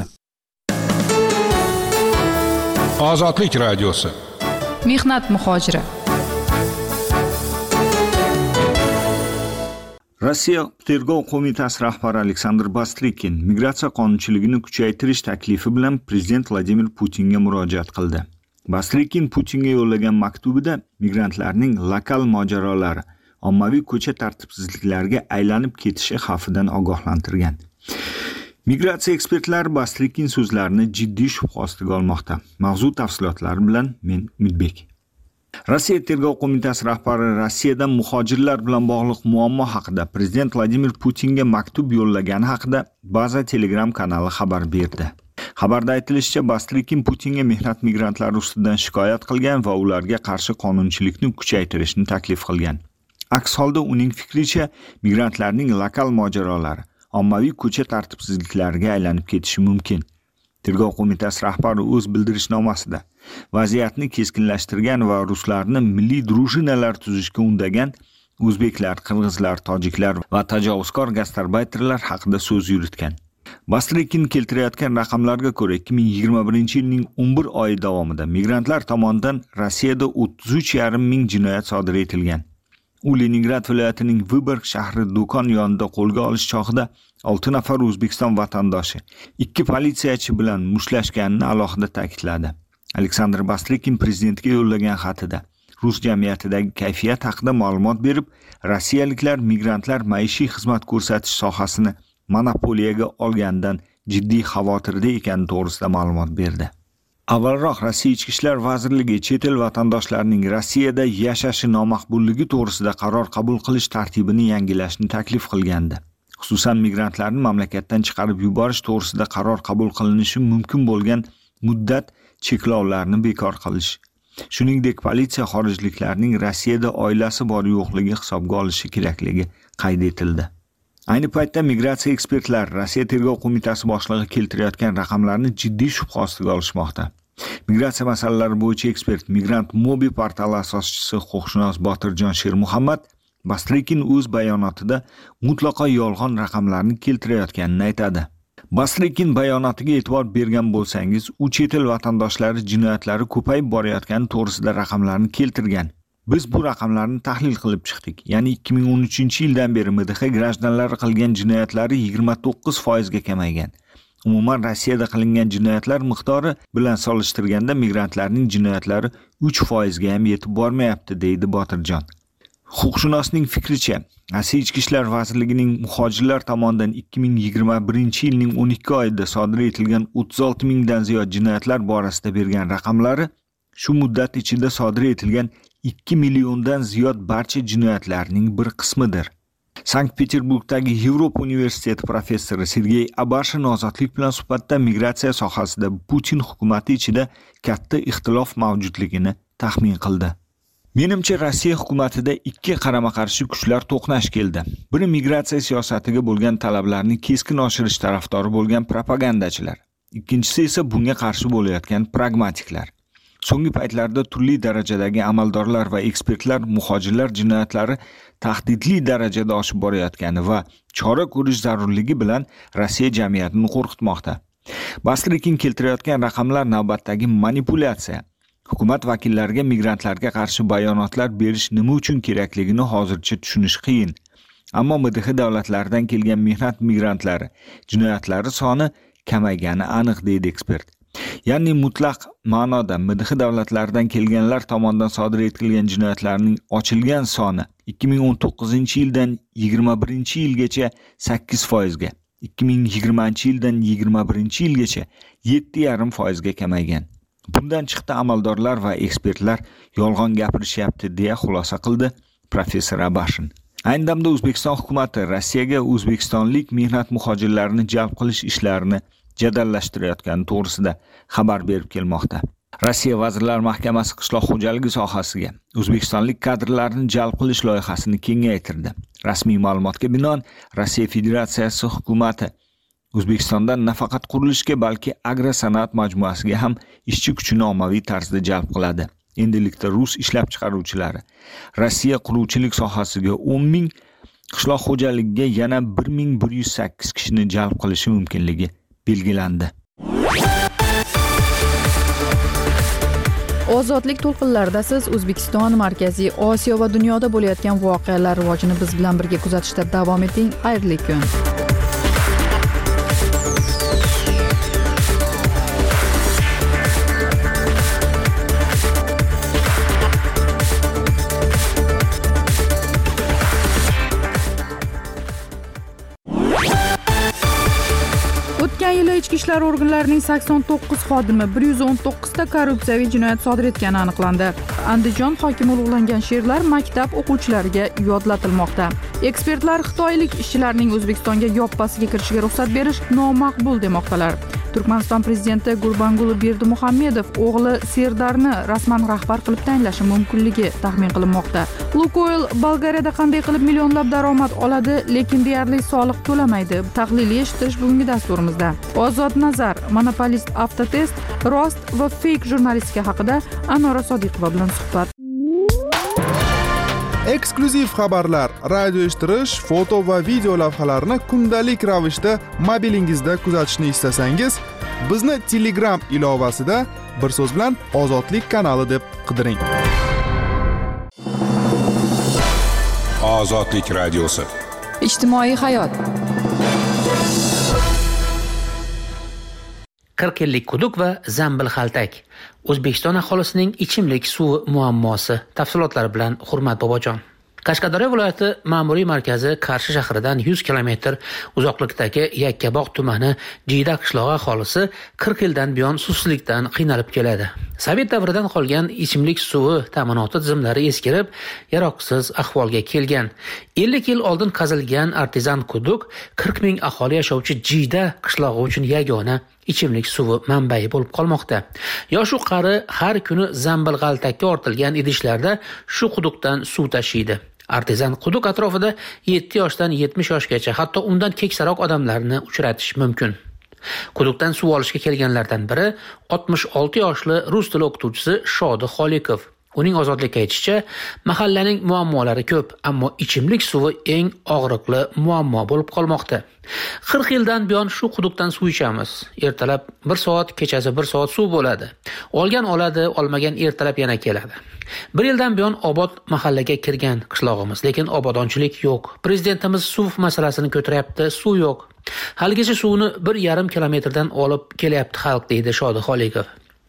Ozodlik radiosi. Mehnat muhojiri. Rossiya Tergov qo'mitasi rahbari Aleksandr Bastrikin migratsiya qonunchiligini kuchaytirish taklifi bilan prezident Vladimir Putinga murojaat qildi. Bastrikin Putinga yo'llagan maktubida migrantlarning lokal mojarolari, ommaviy ko'cha tartibsizliklariga aylanib ketishi xavfidan ogohlantirgan. Migratsiya ekspertlari Bastrikin so'zlarini jiddiy shubha ostiga olmoqda. Mavzu tafsilotlari bilan men Umidbek. Rossiya Tergov qo'mitasi rahbari Rossiyadan muhojirlar bilan bog'liq muammo haqida prezident Vladimir Putinga maktub yo'llagani haqida Baza Telegram kanali xabar berdi. Xabarda aytilishicha, Bastrikin Putinga mehnat migrantlari ustidan shikoyat qilgan va ularga qarshi qonunchilikni kuchaytirishni taklif qilgan. Aks holda uning fikricha, migrantlarning lokal mojarolari, ommaviy ko'cha tartibsizliklariga aylanib ketishi mumkin. Tergov qo'mitasi rahbari o'z bildirishnomasida vaziyatni keskinlashtirgan va ruslarni milliy drujinalar tuzishga undagan o'zbeklar, qirg'izlar, tojiklar va tajovuzkor gastarbayterlar haqida so'z yuritgan. Bastrikin keltirayotgan raqamlarga ko'ra 2021-yilning 11 oyi davomida migrantlar tomonidan Rossiyada 33,5 ming jinoyat sodir etilgan. U Leningrad viloyatining Vyborg shahri do'kon yonida qo'lga olish chog'ida 6 nafar O'zbekiston vatandoshi 2 politsiyachi bilan mushtlashganini alohida ta'kidladi. Aleksandr Bastrikin prezidentga yo'llagan xatida rus jamiyatidagi kayfiyat haqida ma'lumot berib, rossiyaliklar migrantlar maishiy xizmat ko'rsatish sohasini monopoliyaga olgandan jiddiy xavotirda ekani to'g'risida ma'lumot berdi. Avvalroq Rossiya Ichki ishlar vazirligi chet el vatandoshlarining Rossiyada yashashi nomaqbulligi to'g'risida qaror qabul qilish tartibini yangilashni taklif qilgandi. Xususan migrantlarni mamlakatdan chiqarib yuborish to'g'risida qaror qabul qilinishi mumkin bo'lgan muddat cheklovlarni bekor qilish. Shuningdek, politsiya xorijliklarning Rossiyada oilasi bor yo'qligi hisobga olishi kerakligi qayd etildi. Ayni paytda migratsiya ekspertlari Rossiya Tergov qo'mitasi boshlig'i keltirayotgan raqamlarni jiddiy shubha ostiga olishmoqda. Migratsiya masalalari bo'yicha ekspert Migrant Mobi portali asoschisi huquqshunos Botirjon Shermuhammad Bastrikin o'z bayonotida mutlaqo yolg'on raqamlarni keltirayotganini aytadi. Bastrikin bayonotiga e'tibor bergan bo'lsangiz, u chet el vatandoshlari jinoyatlari ko'payib borayotgani to'g'risida raqamlarni keltirgan. Biz bu raqamlarni tahlil qilib chiqdik. Ya'ni 2013-yildan beri MDH grajdanlari qilgan jinoyatlari 29% ga kamaygan. Umuman Rossiyada qilingan jinoyatlar miqdori bilan solishtirganda migrantlarning jinoyatlari 3% ga ham yetib bormayapti, deydi Botirjon. Huquqshunosning fikricha, Rossiya Ichki ishlar vazirligining muhojirlar tomonidan 2021-yilning 12 oyida sodir etilgan 36 mingdan ziyod jinoyatlar borasida bergan raqamlari shu muddat ichida sodir etilgan 2 milliondan ziyod barcha jinoyatlarning bir qismidir. Sankt-Peterburgdagi Yevropa universiteti professori Sergey Abashin ozodlik bilan suhbatda migratsiya sohasida Putin hukumati ichida katta ixtilof mavjudligini taxmin qildi. Menimcha Rossiya hukumatida ikki qarama-qarshi kuchlar to'qnash keldi. Biri migratsiya siyosatiga bo'lgan talablarni keskin oshirish tarafdori bo'lgan propagandachilar. Ikkinchisi esa bunga qarshi bo'layotgan pragmatiklar. So'nggi paytlarda turli darajadagi amaldorlar va ekspertlar muhojirlar jinoyatlari tahdidli darajada oshib borayotgani va chora ko'rish zarurligi bilan Rossiya jamiyatini qo'rqitmoqda. Bastrikin keltirayotgan raqamlar navbatdagi manipulyatsiya. Hukumat vakillariga migrantlarga qarshi bayonotlar berish nima uchun kerakligini hozircha tushunish qiyin. Ammo MDH davlatlaridan kelgan mehnat migrantlari jinoyatlari soni kamaygani aniq, deydi ekspert. Ya'ni mutlaq ma'noda MDH davlatlaridan kelganlar tomonidan sodir etilgan jinoyatlarning ochilgan soni 2019-yildan 21-yilgacha 8% ga, 2020-yildan 21-yilgacha 7,5% ga kamaygan. Bundan chiqdi amaldorlar va ekspertlar yolg'on gapirishyapti, deya xulosa qildi professor Abashin. Ayni damda O'zbekiston hukumati Rossiyaga o'zbekistonlik mehnat muhojirlarini jalb qilish ishlarini jadallashtirayotgani to'g'risida xabar berib kelmoqda. Rossiya Vazirlar Mahkamasi qishloq xo'jaligi sohasiga o'zbekistonlik kadrlarni jalb qilish loyihasini kengaytirdi. Rasmiy ma'lumotga binoan, Rossiya Federatsiyasi hukumati O'zbekistondan nafaqat qurilishga, balki agrosanoat majmuasiga ham ishchi kuchini ommaviy tarzda jalb qiladi. Endilikda rus ishlab chiqaruvchilari Rossiya quruvchilik sohasiga 10 ming, qishloq xo'jaligiga yana 1108 kishini jalb qilishi mumkinligi belgilandi. Ozodlik to'lqinlarida siz O'zbekiston, Markaziy Osiyo va dunyoda bo'layotgan voqealar rivojini biz bilan birga kuzatishda davom eting. Xayrli kun. O'tgan yili ichki ishlar organlarining 89 xodimi 119 ta korrupsiyaviy jinoyat sodir etgani aniqlandi. Andijon hokimi ulug'langan she'rlar maktab o'quvchilariga yodlatilmoqda. Ekspertlar xitoylik ishchilarning O'zbekistonga yoppasiga kirishiga ruxsat berish nomaqbul demoqdalar. Turkmaniston prezidenti Gurbanguli Berdimuhamedov o'g'li Serdarni rasman rahbar qilib tayinlashi mumkinligi taxmin qilinmoqda. Lukoil Bolgariyada qanday qilib millionlab daromad oladi, lekin deyarli soliq to'lamaydi. Tahliliy eshittirish bugungi dasturimizda. Ozod nazar, monopolist Avtotest, rost va fake jurnalistika haqida Anora Sodiqova bilan suhbat. Eksklyuziv xabarlar, radio eshittirish, foto va video lavhalarni kundalik ravishda mobilingizda kuzatishni istasangiz, bizni Telegram ilovasida bir so'z bilan Ozodlik kanali deb qidiring. Ozodlik radiosi. Ijtimoiy hayot. 40 yillik quduq va zambil xaltak. O'zbekiston aholisining ichimlik suvi muammosi. Tafsilotlari bilan Hurmat Bobojon. Qashqadaryo viloyati ma'muriy markazi Qarshi shahridan 100 km uzoqlikdagi Yakkabog' tumani Jiyda qishlog'i aholisi 40 yildan buyon suvsizlikdan qiynalib keladi. Sovet davridan qolgan ichimlik suvi ta'minoti tizimlari eskirib, yaroqsiz ahvolga kelgan. 50 yil oldin qazilgan artezan quduq 40 ming aholi yashovchi Jiyda qishlog'i uchun yagona ichimlik suvi manbai bo'lib qolmoqda. Yosh u qari har kuni zambil g'altakka ortilgan idishlarda shu quduqdan suv tashiydi. Artezan quduq atrofida 7 yoshdan 70 yoshgacha, hatto undan keksaroq odamlarni uchratish mumkin. Quduqdan suv olishga kelganlardan biri 66 yoshli rus tili o'qituvchisi Shodi Xolikov. Uning ozodlikka aytishicha, mahallaning muammolari ko'p, ammo ichimlik suvi eng og'riqli muammo bo'lib qolmoqda. 40 yildan buyon shu quduqdan suv ichamiz. Ertalab 1 soat, kechasi 1 soat suv bo'ladi. Olgan oladi, olmagan ertalab yana keladi. 1 yildan buyon obod mahallaga kirgan qishlog'imiz, lekin obodonchilik yo'q. Prezidentimiz suv masalasini ko'taryapti, suv yo'q. Haligacha suvni 1,5 kilometrdan olib kelyapti xalq, deydi Shodi Xolikov.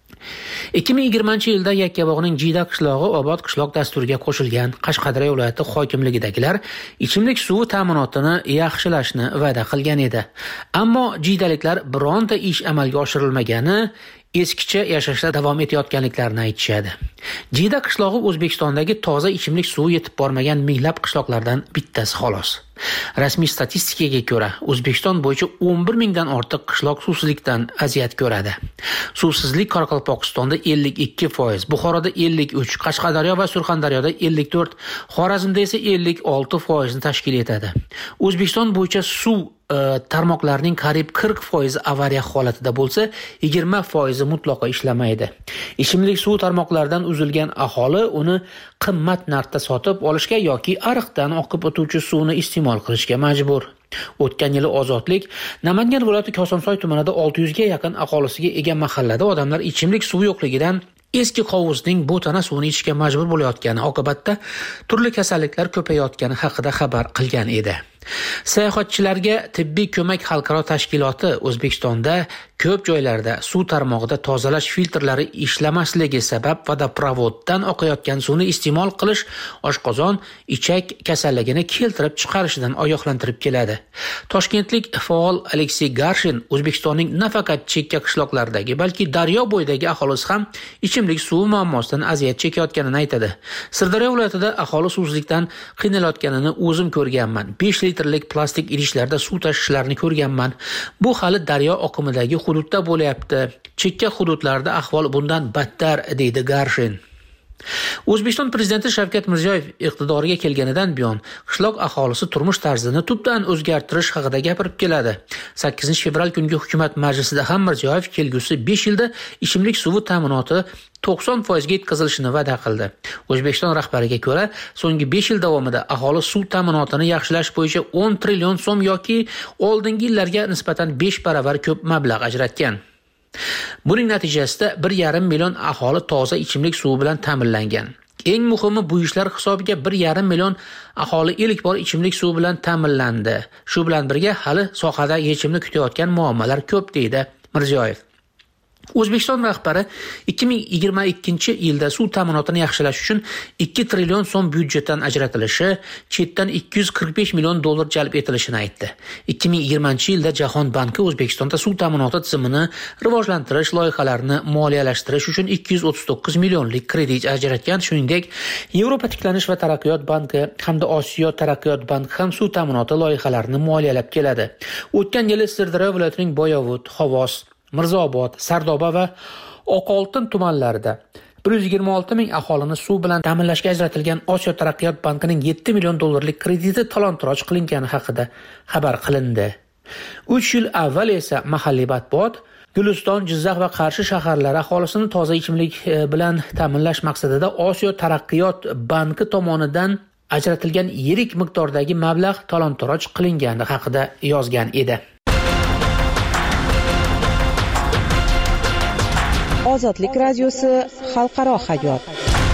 2020-yilda Yakkabog'ning Jiyda qishlog'i obod qishloq dasturiga qo'shilgan. Qashqadaryo viloyati hokimligidagilar ichimlik suvi ta'minotini yaxshilashni va'da qilgan edi. Ammo jiydaliklar bironta ish amalga oshirilmagani, eskicha yashashda davom etayotganliklarini aytishadi. Jiyda qishlog'i O'zbekistondagi toza ichimlik suvi yetib bormagan minglab qishloqlardan bittasi xolos. Rasmiy statistikaga ko'ra, O'zbekiston bo'yicha 11 mingdan ortiq qishloq suvsizlikdan aziyat ko'radi. Suvsizlik Qoraqalpog'istonda 52%, Buxoroda 53%, Qashqadaryo va Surxondaryoda 54%, Xorazmda esa 56% tashkil etadi. O'zbekiston bo'yicha suv tarmoqlarning qariyb 40% avariya holatida bo'lsa, 20% mutlaqo ishlamaydi. Ichimlik suv tarmoqlaridan uzilgan aholi uni qimmat narxda sotib olishga yoki ariqdan oqib o'tuvchi suvni iste'mol qilishga majbur. O'tgan yili Ozodlik Namangan viloyati Kosonsoy tumanida 600 ga yaqin aholisiga ega mahallada odamlar ichimlik suvi yo'qligidan eski qovuzning bo'tana suvini ichishga majbur bo'layotgani oqibatda turli kasalliklar ko'payayotgani haqida xabar qilgan edi. Sayohatchilarga tibbiy ko'mak xalqaro tashkiloti O'zbekistonda ko'p joylarda suv tarmog'ida tozalash filtrlari ishlamasligi sabab vodoprovoddan oqayotgan suvni iste'mol qilish oshqozon, ichak kasalligini keltirib chiqarishidan ogohlantirib keladi. Toshkentlik faol Aleksey Garshin O'zbekistonning nafaqat chekka qishloqlaridagi, balki daryo bo'yidagi aholisi ham ichimlik suvi muammosidan aziyat chekayotganini aytadi. Sirdaryo viloyatida aholi suvsizlikdan qiynalayotganini o'zim ko'rganman. 5 litrlik plastik idishlarda suv tashishlarini ko'rganman. Bu hali daryo oqimidagi hududda bo'layapti. Chekka hududlarda ahvol bundan battar, deydi Garshin. O'zbekiston prezidenti Shavkat Mirziyoyev iqtidoriga kelganidan buyon qishloq aholisi turmush tarzini tubdan o'zgartirish haqida gapirib keladi. 8-fevral kungi hukumat majlisida ham Mirziyoyev kelgusi 5 yilda ichimlik suvi ta'minoti 90% ga yetkazilishini va'da qildi. O'zbekiston rahbariga ko'ra, so'nggi 5 yil davomida aholi suv ta'minotini yaxshilash bo'yicha 10 trillion so'm yoki oldingi yillarga nisbatan 5 baravar ko'p mablag' ajratgan. Buning natijasida 1,5 million aholi toza ichimlik suvi bilan ta'minlangan. Eng muhimi, bu ishlar hisobiga 1,5 million aholi ilk bor ichimlik suvi bilan ta'minlandi. Shu bilan birga hali sohada yechimni kutayotgan muammolar ko'p, deydi Mirziyoyev. O'zbekiston rahbari 2022-yilda suv ta'minotini yaxshilash uchun 2 trillion so'm byudjetdan ajratilishi, chetdan 245 million dollar jalb etilishini aytdi. 2020-yilda Jahon banki O'zbekistonda suv ta'minoti tizimini rivojlantirish loyihalarini moliyalashtirish uchun 239 millionlik kredit ajratgan. Shuningdek, Yevropa tiklanish va taraqqiyot banki hamda Osiyo taraqqiyot banki ham suv ta'minoti loyihalarini moliyalab keladi. O'tgan yili Sirdaryo viloyatining Boyovut, Xovos, Mirzaobod, Sardoba va Oqoltin tumanlarida 126 ming aholini suv bilan ta'minlashga ajratilgan Osiyo taraqqiyot bankining 7 million dollarlik krediti talon-toroj qilingani haqida xabar qilindi. 3 yil avval esa mahalliy matbuot Guliston, Jizzax va Qarshi shaharlari aholisini toza ichimlik bilan ta'minlash maqsadida Osiyo taraqqiyot banki tomonidan ajratilgan yirik miqdordagi mablag' talon-toroj qilingani haqida yozgan edi. Ozodlik radiosi xalqaro hayot.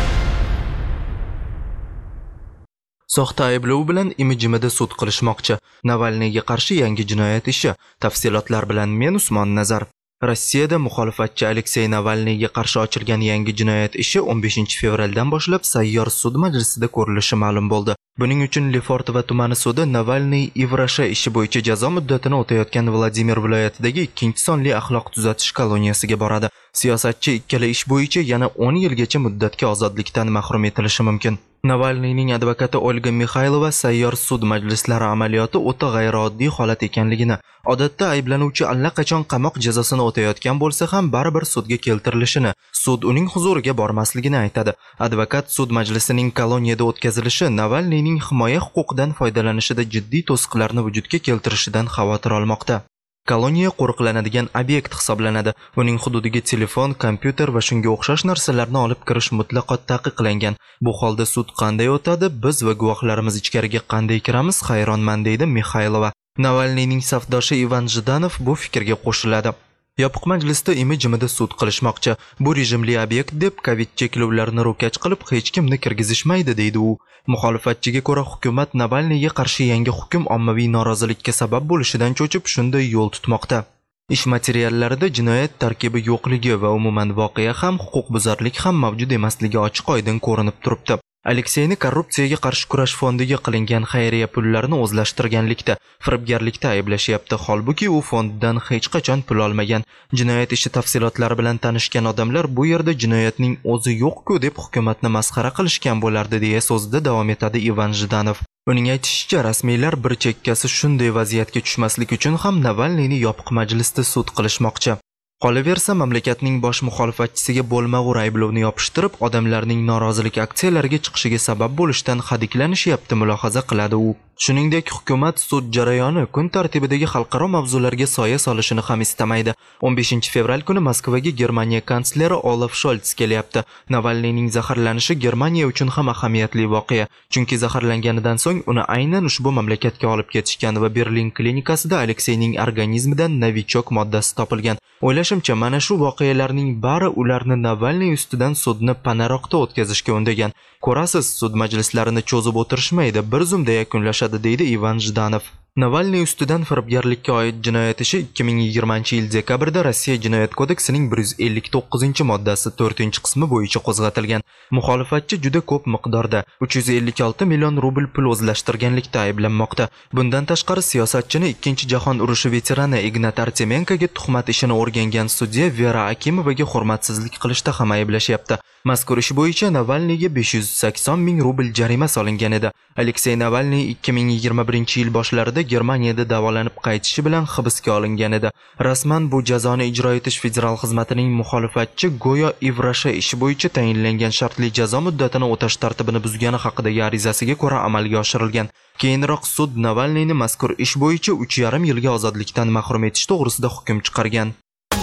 Soxta ayblov bilan imijimida sud qilishmoqchi. Navalniyga qarshi yangi jinoyat ishi. Tafsilotlar bilan men Usmon Nazarov. Rossiyada muxolifatchi Aleksey Navalniyga qarshi ochilgan yangi jinoyat ishi 15 fevraldan boshlab sayyor sud majlisida ko'rilishi ma'lum bo'ldi. Buning uchun Lefortovo tumani sudi Navalniy Ivrasha ishi bo'yicha jazo muddatini o'tayotgan Vladimir viloyatidagi 2-sonli axloq tuzatish koloniyasiga boradi. Siyosatchi ikkala ish bo'yicha yana 10 yilgacha muddatga ozodlikdan mahrum etilishi mumkin. Navalniyning advokati Olga Mikhaylova sayyor sud majlislari amaliyoti o'ta g'ayrioddiy holat ekanligini, odatda ayblanuvchi allaqachon qamoq jazosini o'tayotgan bo'lsa ham baribir sudga keltirilishini, sud uning huzuriga bormasligini aytadi. Advokat sud majlisining koloniyada o'tkazilishi Navalniyning himoya huquqidan foydalanishida jiddiy to'siqlarni vujudga keltirishidan xavotir olmoqda. Koloniya qo'riqlanadigan obyekt hisoblanadi. Uning hududiga telefon, kompyuter va shunga o'xshash narsalarni olib kirish mutlaqo taqiqlangan. Bu holda sud qanday o'tadi? Biz va guvohlarimiz ichkariga qanday kiramiz? Hayronman, deydi Mikhaylova. Navalniyning safdoshi Ivan Zhidanov bu fikrga qo'shiladi. Yopiq majlisda imijimida sud qilishmoqchi. Bu rejimli obyekt deb Covid cheklovlarini ro'kach qilib hech kimni kirgizishmaydi, deydi u. Muxolifatchiga ko'ra hukumat Navalniyga qarshi yangi hukm ommaviy norozilikka sabab bo'lishidan cho'chib shunday yo'l tutmoqda. Ish materiallarida jinoyat tarkibi yo'qligi va umuman voqea ham huquqbuzarlik ham mavjud emasligi ochiq-oydin ko'rinib turibdi. Alekseyni korrupsiyaga qarshi kurash fondiga qilingan xayriya pullarini o'zlashtirganlikda, firibgarlikda ayblashyapti. Holbuki u fonddan hech qachon pul olmagan. Jinoyat ishi tafsilotlari bilan tanishgan odamlar bu yerda jinoyatning o'zi yo'q-ku deb hukumatni masxara qilishgan bo'lardi, deya so'zida davom etadi Ivan Zhidanov. Uning aytishicha, rasmiylar bir chekkasi shunday vaziyatga tushmaslik uchun ham Navalniyni yopiq majlisda sud qilishmoqchi. Qolaversa, mamlakatning bosh muxolifatchisiga bo'lmag'ur ayblovni yopishtirib, odamlarning norozilik aksiyalariga chiqishiga sabab bo'lishdan hadiklanishyapti, mulohaza qiladi u. Shuningdek, hukumat sud jarayoni kun tartibidagi xalqaro mavzularga soya solishini ham istamaydi. 15 fevral kuni Moskvaga Germaniya kansleri Olaf Scholz kelyapti. Navalniyning zaharlanishi Germaniya uchun ham ahamiyatli voqea, chunki zaharlanganidan so'ng uni aynan ushbu mamlakatga olib ketishgan va Berlin klinikasida Alekseyning organizmidan novichok moddasi topilgan. O'ylashimcha, mana shu voqealarning bari ularni Navalniy ustidan sudni panaroqda o'tkazishga undagan. Ko'rasiz, sud majlislarini cho'zib o'tirishmaydi, bir zumda yakunlashadi, deydi Ivan Zhidanov. Navalniy ustidan firibgarlikka oid jinoyat ishi 2020-yil dekabrda Rossiya jinoyat kodeksining 159-moddasi 4-qismi bo'yicha qo'zg'atilgan. Muxolifatchi juda ko'p miqdorda 356 million rubl pul o'zlashtirganlikda ayblanmoqda. Bundan tashqari siyosatchini 2-jahon urushi veterani Ignat Artemenkoga tuhmat ishini o'rgangan sudya Vera Akimovaga hurmatsizlik qilishda ham ayblashyapti. Mazkur ish bo'yicha Navalniyga 580 ming rubl jarima solingan edi. Aleksey Navalniy 2021-yil boshlarida Germaniyada davolanib qaytishi bilan hibsga olingan edi. Rasman bu jazoni ijro etish federal xizmatining muxolifatchi go'yo Ivrasha ishi bo'yicha tayinlangan shartli jazo muddatini o'tash tartibini buzgani haqidagi arizasiga ko'ra amalga oshirilgan. Keyinroq sud Navalniyni mazkur ish bo'yicha 3,5 yilga ozodlikdan mahrum etish to'g'risida hukm chiqargan.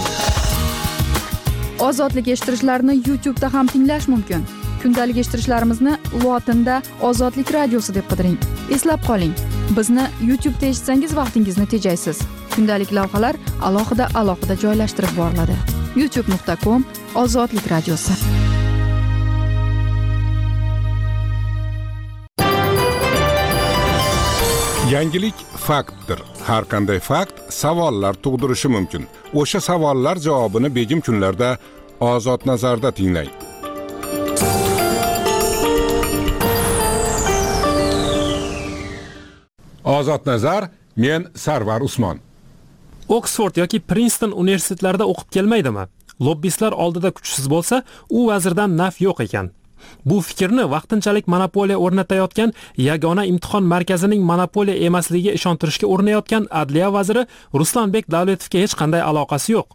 Ozodlik eshittirishlarni YouTube da ham tinglash mumkin. Kundalik eshittirishlarimizni lotinda Ozodlik radiosi deb qidiring. Eslab qoling. Bizni YouTube'da eshitsangiz vaqtingizni tejaysiz. Kundalik lavhalar alohida joylashtirib boriladi. youtube.com/ozodlik radiosi. Yangilik faktdir. Har qanday fakt savollar tug'dirishi mumkin. O'sha savollar javobini begim kunlarda Ozod nazarda tinglang. Ozod nazar, men Sarvar Usmon. Oxford yoki Princeton universitetlarida o'qib kelmaydimi? Lobbistlar oldida kuchsiz bo'lsa, u vazirdan naf yo'q ekan. Bu fikrni vaqtinchalik monopoliya o'rnatayotgan yagona imtihon markazining monopoliya emasligiga ishontirishga urinayotgan Adliya vaziri Ruslanbek Davletovga hech qanday aloqasi yo'q.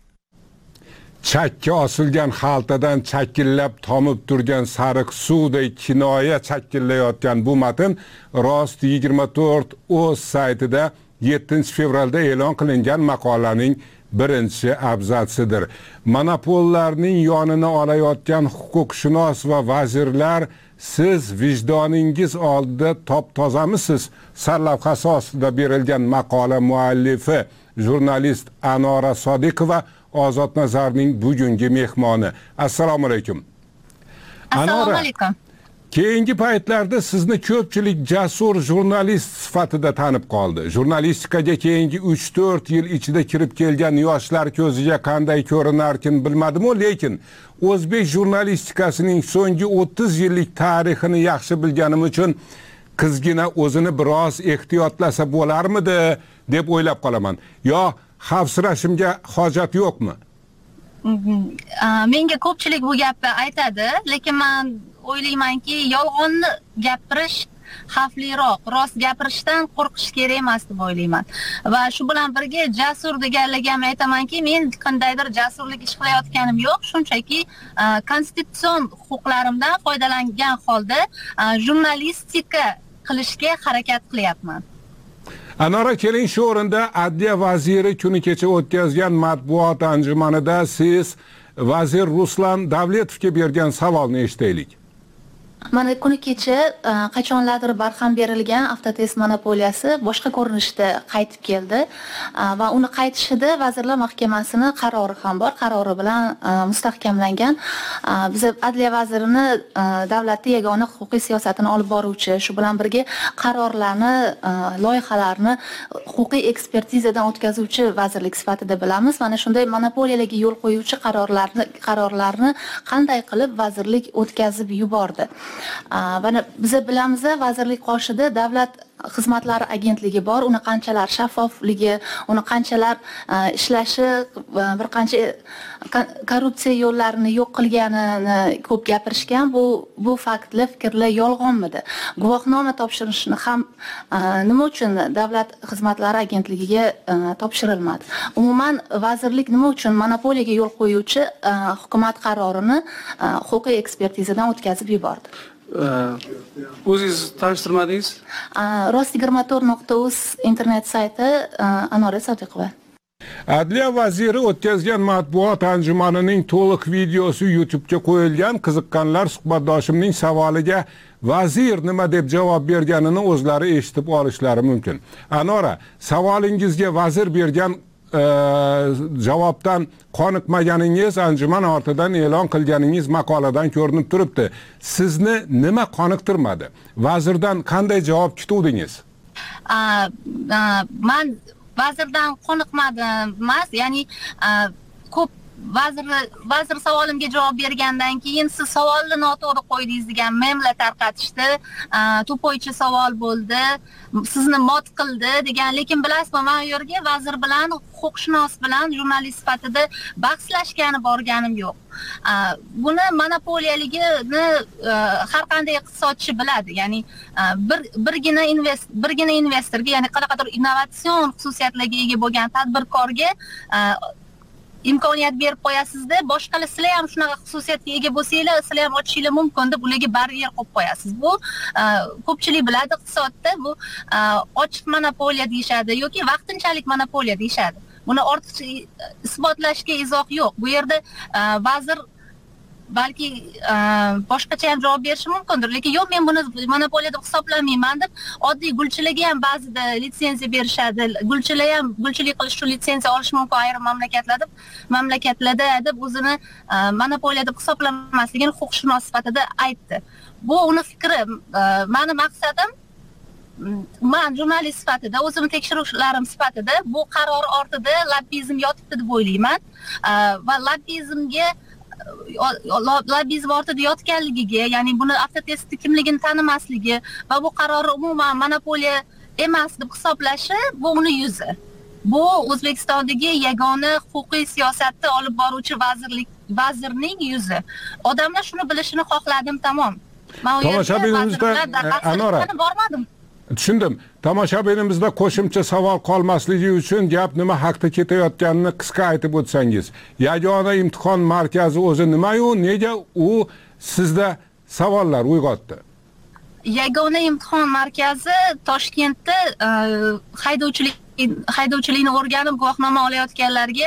Chakka osilgan xaltadan chakillab tomib turgan sariq suvday kinoya chakillayotgan bu matn Rost 24 o'z saytida 7 fevralda e'lon qilingan maqolaning birinchi abzatsidir. Monopollarning yonini olayotgan huquqshunos va vazirlar, siz vijdoningiz oldida top-tozamisiz? Sarlavhasi ostida berilgan maqola muallifi jurnalist Anora Sodiqova Ozod nazarning bugungi mehmoni. Assalomu alaykum. Assalomu alaykum. Keyingi paytlarda sizni ko'pchilik jasur jurnalist sifatida tanib qoldi. Jurnalistikaga keyingi 3-4 yil ichida kirib kelgan yoshlar ko'ziga qanday ko'rinarkin bilmadim, lekin o'zbek jurnalistikasining so'nggi 30 yillik tarixini yaxshi bilganim uchun qizgina o'zini biroz ehtiyotlasa bo'larmidi deb o'ylab qolaman. Yo xavfsirashimga hojat yo'qmi? Menga ko'pchilik bu gapni aytadi, lekin men o'ylaymanki, yolg'onni gapirish xavfliroq, rost gapirishdan qo'rqish kerak emas deb o'ylayman. Va shu bilan birga jasur deganligimni aytamanki, men qandaydir jasurlik ish qilayotganim yo'q, shunchaki konstitutsion huquqlarimdan foydalangan holda jurnalistika qilishga harakat qilyapman. Anora, keling shu o'rinda Adliya vaziri kuni kecha o'tkazgan matbuot anjumanida siz vazir Ruslan Davletovga bergan savolni eshitaylik. Mana kuni kecha qachonlardir barham berilgan avtotest monopoliyasi boshqa ko'rinishda qaytib keldi va uni qaytishida Vazirlar Mahkamasining qarori ham bor. Qarori bilan mustahkamlangan. Biz Adliya vazirini davlatning yagona huquqiy siyosatini olib boruvchi, shu bilan birga qarorlarni, loyihalarni huquqiy ekspertizadan o'tkazuvchi vazirlik sifatida bilamiz. Mana shunday monopoliyalarga yo'l qo'yuvchi qarorlarni qanday qilib vazirlik o'tkazib yubordi. Biz bilamiz, vazirlik qoshida davlat xizmatlari agentligi bor. Uni qanchalar shaffofligi, uni qanchalar ishlashi, bir qancha korrupsiya yo'llarini yo'q qilganini ko'p gapirishgan. Bu faktlar, fikrlar yolg'onmidi? Guvohnoma topshirishni ham nima uchun davlat xizmatlari agentligiga topshirilmadi? Umuman vazirlik nima uchun monopoliyaga yo'l qo'yuvchi hukumat qarorini huquqiy ekspertizadan o'tkazib yubordi? O'zingiz tanishtirmadingiz? Rost24.uz internet sayti, Anora Sodiqova. Adliya vaziri o'tkazgan matbuot anjumanining to'liq videosi YouTube'ga qo'yilgan. Qiziqqanlar suhbatdoshimning savoliga vazir nima deb javob berganini o'zlari eshitib olishlari mumkin. Anora, savolingizga vazir bergan javobdan qoniqmaganingiz anjuman ortidan e'lon qilganingiz maqoladan ko'rinib turibdi. Sizni nima qoniqtirmadi? Vazirdan qanday javob kutuvdingiz? Men vazirdan qoniqmadim emas, ya'ni ko'p vazir savolimga javob bergandan keyin siz savolni noto'g'ri qo'ydingiz degan memlar tarqatishdi. To'poychi savol bo'ldi, sizni mot qildi degan. Lekin bilasizmi, men u yerga vazir bilan, huquqshunos bilan jurnalist sifatida bahslashgani borganim yo'q. Buni monopoliyaligini har qanday iqtisodchi biladi. Ya'ni birgina investorga, ya'ni qanaqadir innovatsion xususiyatlarga ega bo'lgan tadbirkorga imkoniyat berib qo'yasizda, boshqalar sizlar ham shunaqa xususiyatga ega bo'lsanglar, sizlar ham ochishinglar mumkin deb ularga baryer qo'yib qo'yasiz. Bu ko'pchilik biladi, iqtisodda bu ochiq monopoliya deyishadi yoki vaqtinchalik monopoliya deyishadi. Buni ortiqcha isbotlashga izoh yo'q. Bu yerda balki boshqacha ham javob berishi mumkindir, lekin yo'q, men buni monopoliya deb hisoblamayman deb oddiy gulchilarga ham ba'zida litsenziya berishadi. Gulchilik qilish uchun litsenziya olish mumkin ayrim mamlakatlarda deb o'zini monopoliya deb hisoblamasligini huquqshunos sifatida aytdi. Bu uni fikri. Meni maqsadim, men jurnalist sifatida, o'zimni tekshiruvlarim sifatida bu qaror ortida lobbizm yotibdi deb o'ylayman va lobbizm ortida yotganligiga, ya'ni buni avtotestni kimligini tanimasligi va bu qarorni umuman monopoliya emas deb hisoblashi, bu uni yuzi. Bu O'zbekistondagi yagona huquqiy siyosatni olib boruvchi vazirning yuzi. Odamlar shuni bilishini xohladim, tamom. Tomoshabinimizda Anora bormadim. Tushundim. Tomoshabinimizda qo'shimcha savol qolmasligi uchun gap nima haqda ketayotganini qisqa aytib o'tsangiz. Yagona imtihon markazi o'zi nima-yu, nega u sizda savollar uyg'otdi? Yagona imtihon markazi Toshkentda haydovchilikni o'rganib guvohnoma olayotganlarga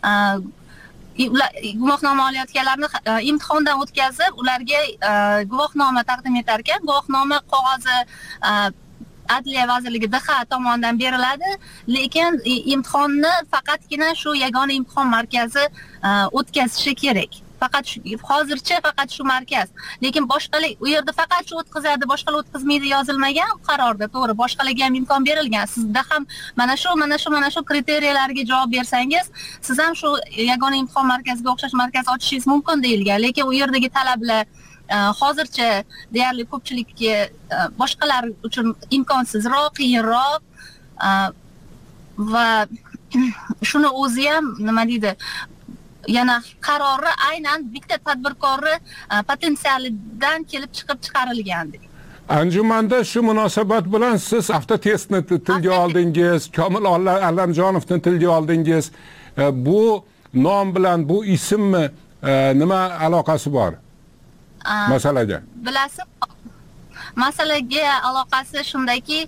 imtihondan o'tkazib, ularga guvohnoma taqdim etar ekan. Guvohnoma qog'ozi Adliya vazirligi DX tomonidan beriladi, lekin imtihonni faqatgina shu yagona imtihon markazi o'tkazishi kerak. Hozircha faqat shu markaz. Lekin boshqalar u yerda faqat shu o'tkazadi, boshqalar o'tkazmaydi yozilmagan qarorda, to'g'ri, boshqalarga ham imkon berilgan. Sizda ham mana shu kriteriyalarga javob bersangiz, siz ham shu yagona imtihon markaziga o'xshash markaz ochishingiz mumkin deyilgan. Lekin u yerdagi talablar hozircha deyarli ko'pchilikka boshqalar uchun imkonsizroq, qiyinroq va shuni o'zi ham nima deydi, yana qarori aynan bitta tadbirkorni potensialidan kelib chiqib chiqarilgandi. Anjumanda shu munosabat bilan siz avtotestni tilga oldingiz, Komil Allamjonovni tilga oldingiz. Bu nom bilan bu ismmi nima aloqasi bor? Masalaga. Bilasiz, masalaga aloqasi shundaki,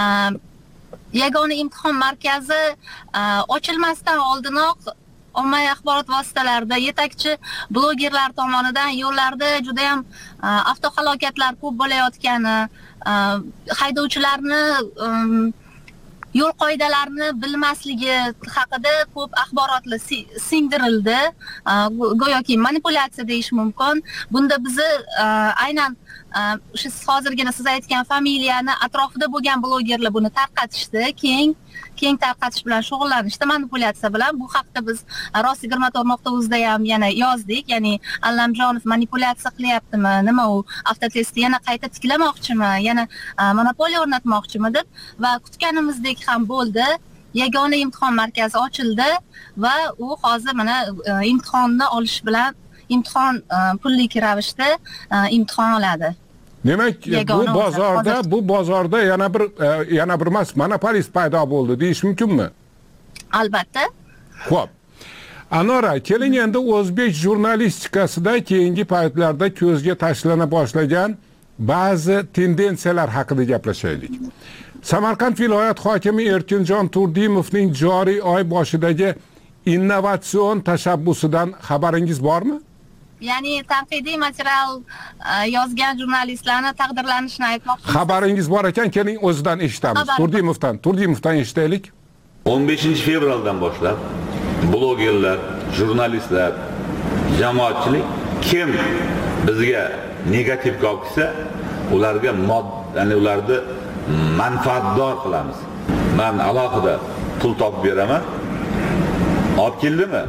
yagona imtihon markazi ochilmasdan oldinoq ommaviy axborot vositalarida yetakchi blogerlar tomonidan yo'llarda juda ham avtohalokatlar ko'p bo'layotgani, haydovchilarni yo'l qoidalarini bilmasligi haqida ko'p axborotlar singdirildi. Go'yoki manipulyatsiya deyish mumkin. Bunda bizni aynan o'sha hozirgina siz aytgan familiyani atrofida bo'lgan blogerlar buni tarqatishdi, keng tarqatish bilan shug'ullanishdi, manipulyatsiya bilan. Bu haqda biz Rosi24.uzda ham yana yozdik. Ya'ni Allamjonov manipulyatsiya qilyaptimi, nima u avtotestni yana qayta tiklamoqchimi, yana monopoliya o'rnatmoqchimi deb, va kutganimizdek ham bo'ldi. Yagona imtihon markazi ochildi va u hozir mana imtihonni olish bilan imtihon pullik ravishda imtihon oladi. Demak, bu bozorda yana bir monopolist paydo bo'ldi deyish mumkinmi? Albatta. Xo'p. Anora, keling endi o'zbek jurnalistikasida keyingi paytlarda ko'zga tashlana boshlagan ba'zi tendensiyalar haqida gaplashaylik. Samarqand viloyat hokimi Erkinjon Turdimovning joriy oy boshidagi innovatsion tashabbusidan xabaringiz bormi? Ya'ni tanqidiy material yozgan jurnalistlarni taqdirlanishini aytmoqchimiz. Xabaringiz bor ekan, keling o'zidan eshitamiz. Turdimovdan eshitaylik. 15-fevraldan boshlab blogerlar, jurnalistlar, jamoatchilik kim bizga negativ olib kelsa, ularga ya'ni ularni manfaatdor qilamiz. Men alohida pul topib beraman. Olib keldimi?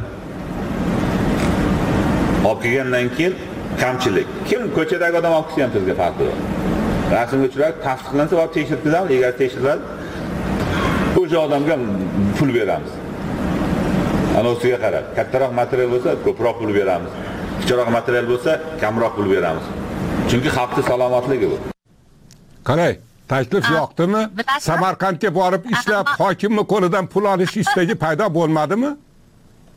Olib kelgandan keyin kamchilik. Kim ko'chadagi odam olib kelsa ham bizga farqi yo'q. Rasmga tushirib, tasdiqlansa olib tekshirtiramiz, agar tekshiriladi, o'sha odamga pul beramiz. Ana ustiga qarab, kattaroq material bo'lsa, ko'proq pul beramiz. Kichikroq material bo'lsa, kamroq pul beramiz. Chunki xalqning salomatligi bu. Qalay? Taklif yoqdimi? Samarqandga borib ishlab, hokimning qo'lidan pul olish istagi paydo bo'lmadimi?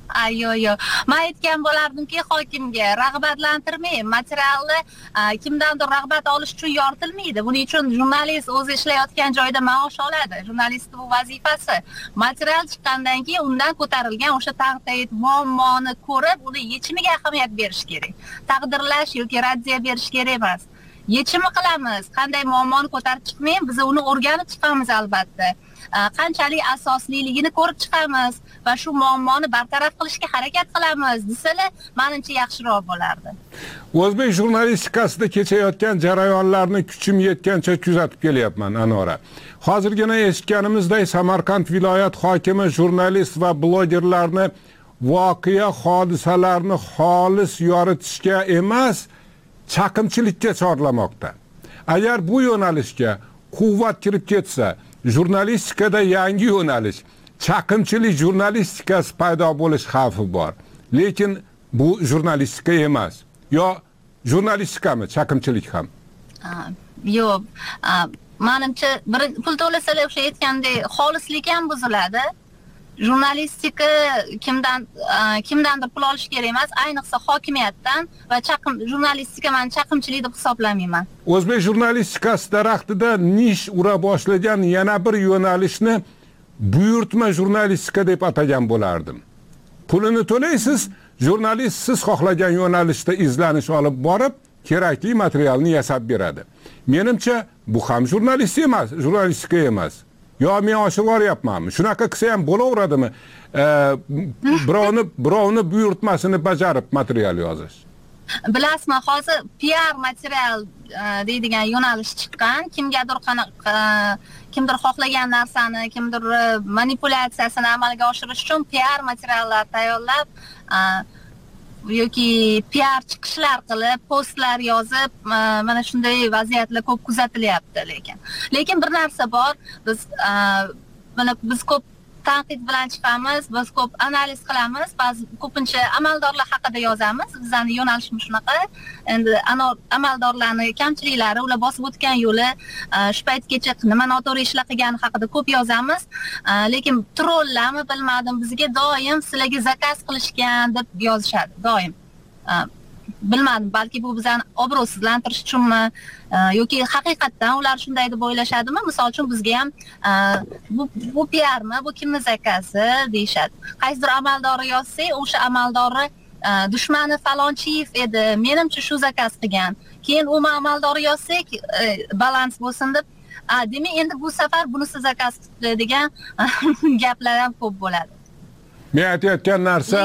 Yo'q. Men aytgan bo'lardimki, hokimga rag'batlantirmang, materialni kimdandir rag'bat olish uchun yoritilmaydi. Buning uchun jurnalist o'zi ishlayotgan joyda maosh oladi. Jurnalistning bu vazifasi. Material chiqqandan keyin undan ko'tarilgan o'sha tanqid, muammoni ko'rib, uni yechimiga ahamiyat berish kerak. Taqdirlash yoki raddiya berish kerak emas. Yechimi qilamiz. Qanday muammoni ko'tarib chiqmang, biz uni o'rganib chiqamiz albatta. Qanchalik asosliligini ko'rib chiqamiz va shu muammoni bartaraf qilishga harakat qilamiz desalar, menimcha yaxshiroq bo'lardi. O'zbek jurnalistikasida kechayotgan jarayonlarni kuchim yetgancha kuzatib kelyapman, Anora. Hozirgina eshitganimizdek, Samarqand viloyat hokimi jurnalist va blogerlarni voqea hodisalarni xolis yoritishga emas, chaqimchilikka chorlamoqda. Agar bu yo'nalishga quvvat kirib ketsa, jurnalistikada yangi yo'nalish, chaqimchilik jurnalistikasi paydo bo'lish xavfi bor. Lekin bu jurnalistika emas. Yo jurnalistikami, chaqimchilik ham? Yo'q. Menimcha, pul to'lasalar o'sha aytgandek xolislik ham buziladi. Jurnalistika kimdandir pul olish kerak emas, ayniqsa hokimiyatdan va jurnalistika men chaqimchilik deb hisoblamayman. O'zbek jurnalistikasi daraxtida nish ura boshlagan yana bir yo'nalishni buyurtma jurnalistika deb atagan bo'lardim. Pulini to'laysiz, jurnalist siz xohlagan yo'nalishda izlanish olib borib, kerakli materialni yasab beradi. Menimcha, bu ham jurnalistika emas. Yo, men oshib oryapmanmi? Shunaqa qilsa ham bo'laveradimi? Birovni buyurtmasini bajarib material yozish. Bilasizmi, hozir PR material deydigan yo'nalish chiqqan. Kimdir xohlagan narsani, kimdir manipulyatsiyasini amalga oshirish uchun PR materiallar tayyorlab, yoki PR chiqishlar qilib, postlar yozib, mana shunday vaziyatlar ko'p kuzatilyapti lekin bir narsa bor, biz ko'p tanqid bilan chiqamiz, biz ko'p analiz qilamiz, ko'pincha amaldorlar haqida yozamiz. Bizning yo'nalishimiz shunaqa. Endi amaldorlarning kamchiliklari, ular bosib o'tgan yo'li, shu paytgacha nima noto'g'ri ishlar qilgani haqida ko'p yozamiz. Lekin trollarmi bilmadim, bizga doim sizlarga zakaz qilishgan deb yozishadi, doim. Bilmadim, balki bu bizani obro'sizlantirish uchunmi yoki haqiqatdan ular shunday deb o'ylashadimi? Misol uchun bizga ham bu PRmi, bu kimni zakazi deyshadi. Qaysidir amaldori yozsa, o'sha amaldori dushmani falonchiyev edi, menimcha shu zakaz qilgan. Keyin u amaldori yozsak, balans bo'lsin deb, demak endi bu safar bunisi zakaz qildi degan gaplar ham ko'p bo'ladi. Men aytayotgan narsa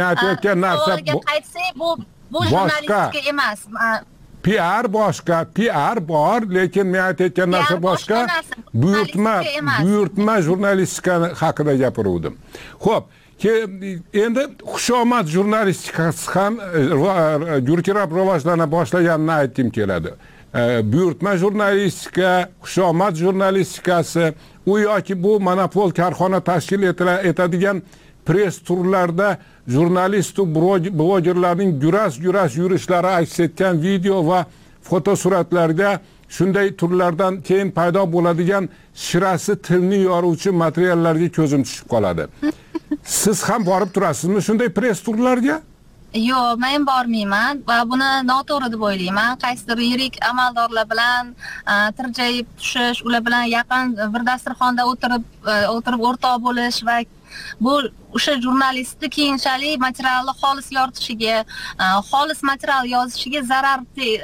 qaytsak, bu jurnalistika emas. PR boshqa, PR bor, lekin men aytayotgan narsa boshqa. Buyurtma jurnalistika haqida gapiruvdim. Xo'p, endi xushomad jurnalistikasi ham yurkirab rivojlana boshlaganini aytdim keladi. Buyurtma jurnalistika, xushomad jurnalistikasi, u yoki bu monopol korxona tashkil etadigan press turlarda jurnalist va blogerlarning yuras yurishlari aks etgan video va fotosuratlarga shunday turlardan keyin paydo bo'ladigan shirasi tilni yoruvchi materiallarga ko'zim tushib qoladi. Siz ham borib turasizmi shunday press turlarga? Yo'q, men bormayman va buni noto'g'ri deb o'ylayman. Qaysidir yirik amaldorlar bilan tirjayib tushish, ular bilan yaqin bir dasturxonda o'tirib o'rtoq bo'lish va bu o'sha jurnalistni keyinchalik materialni xolis yoritishiga, xolis material yozishiga zarar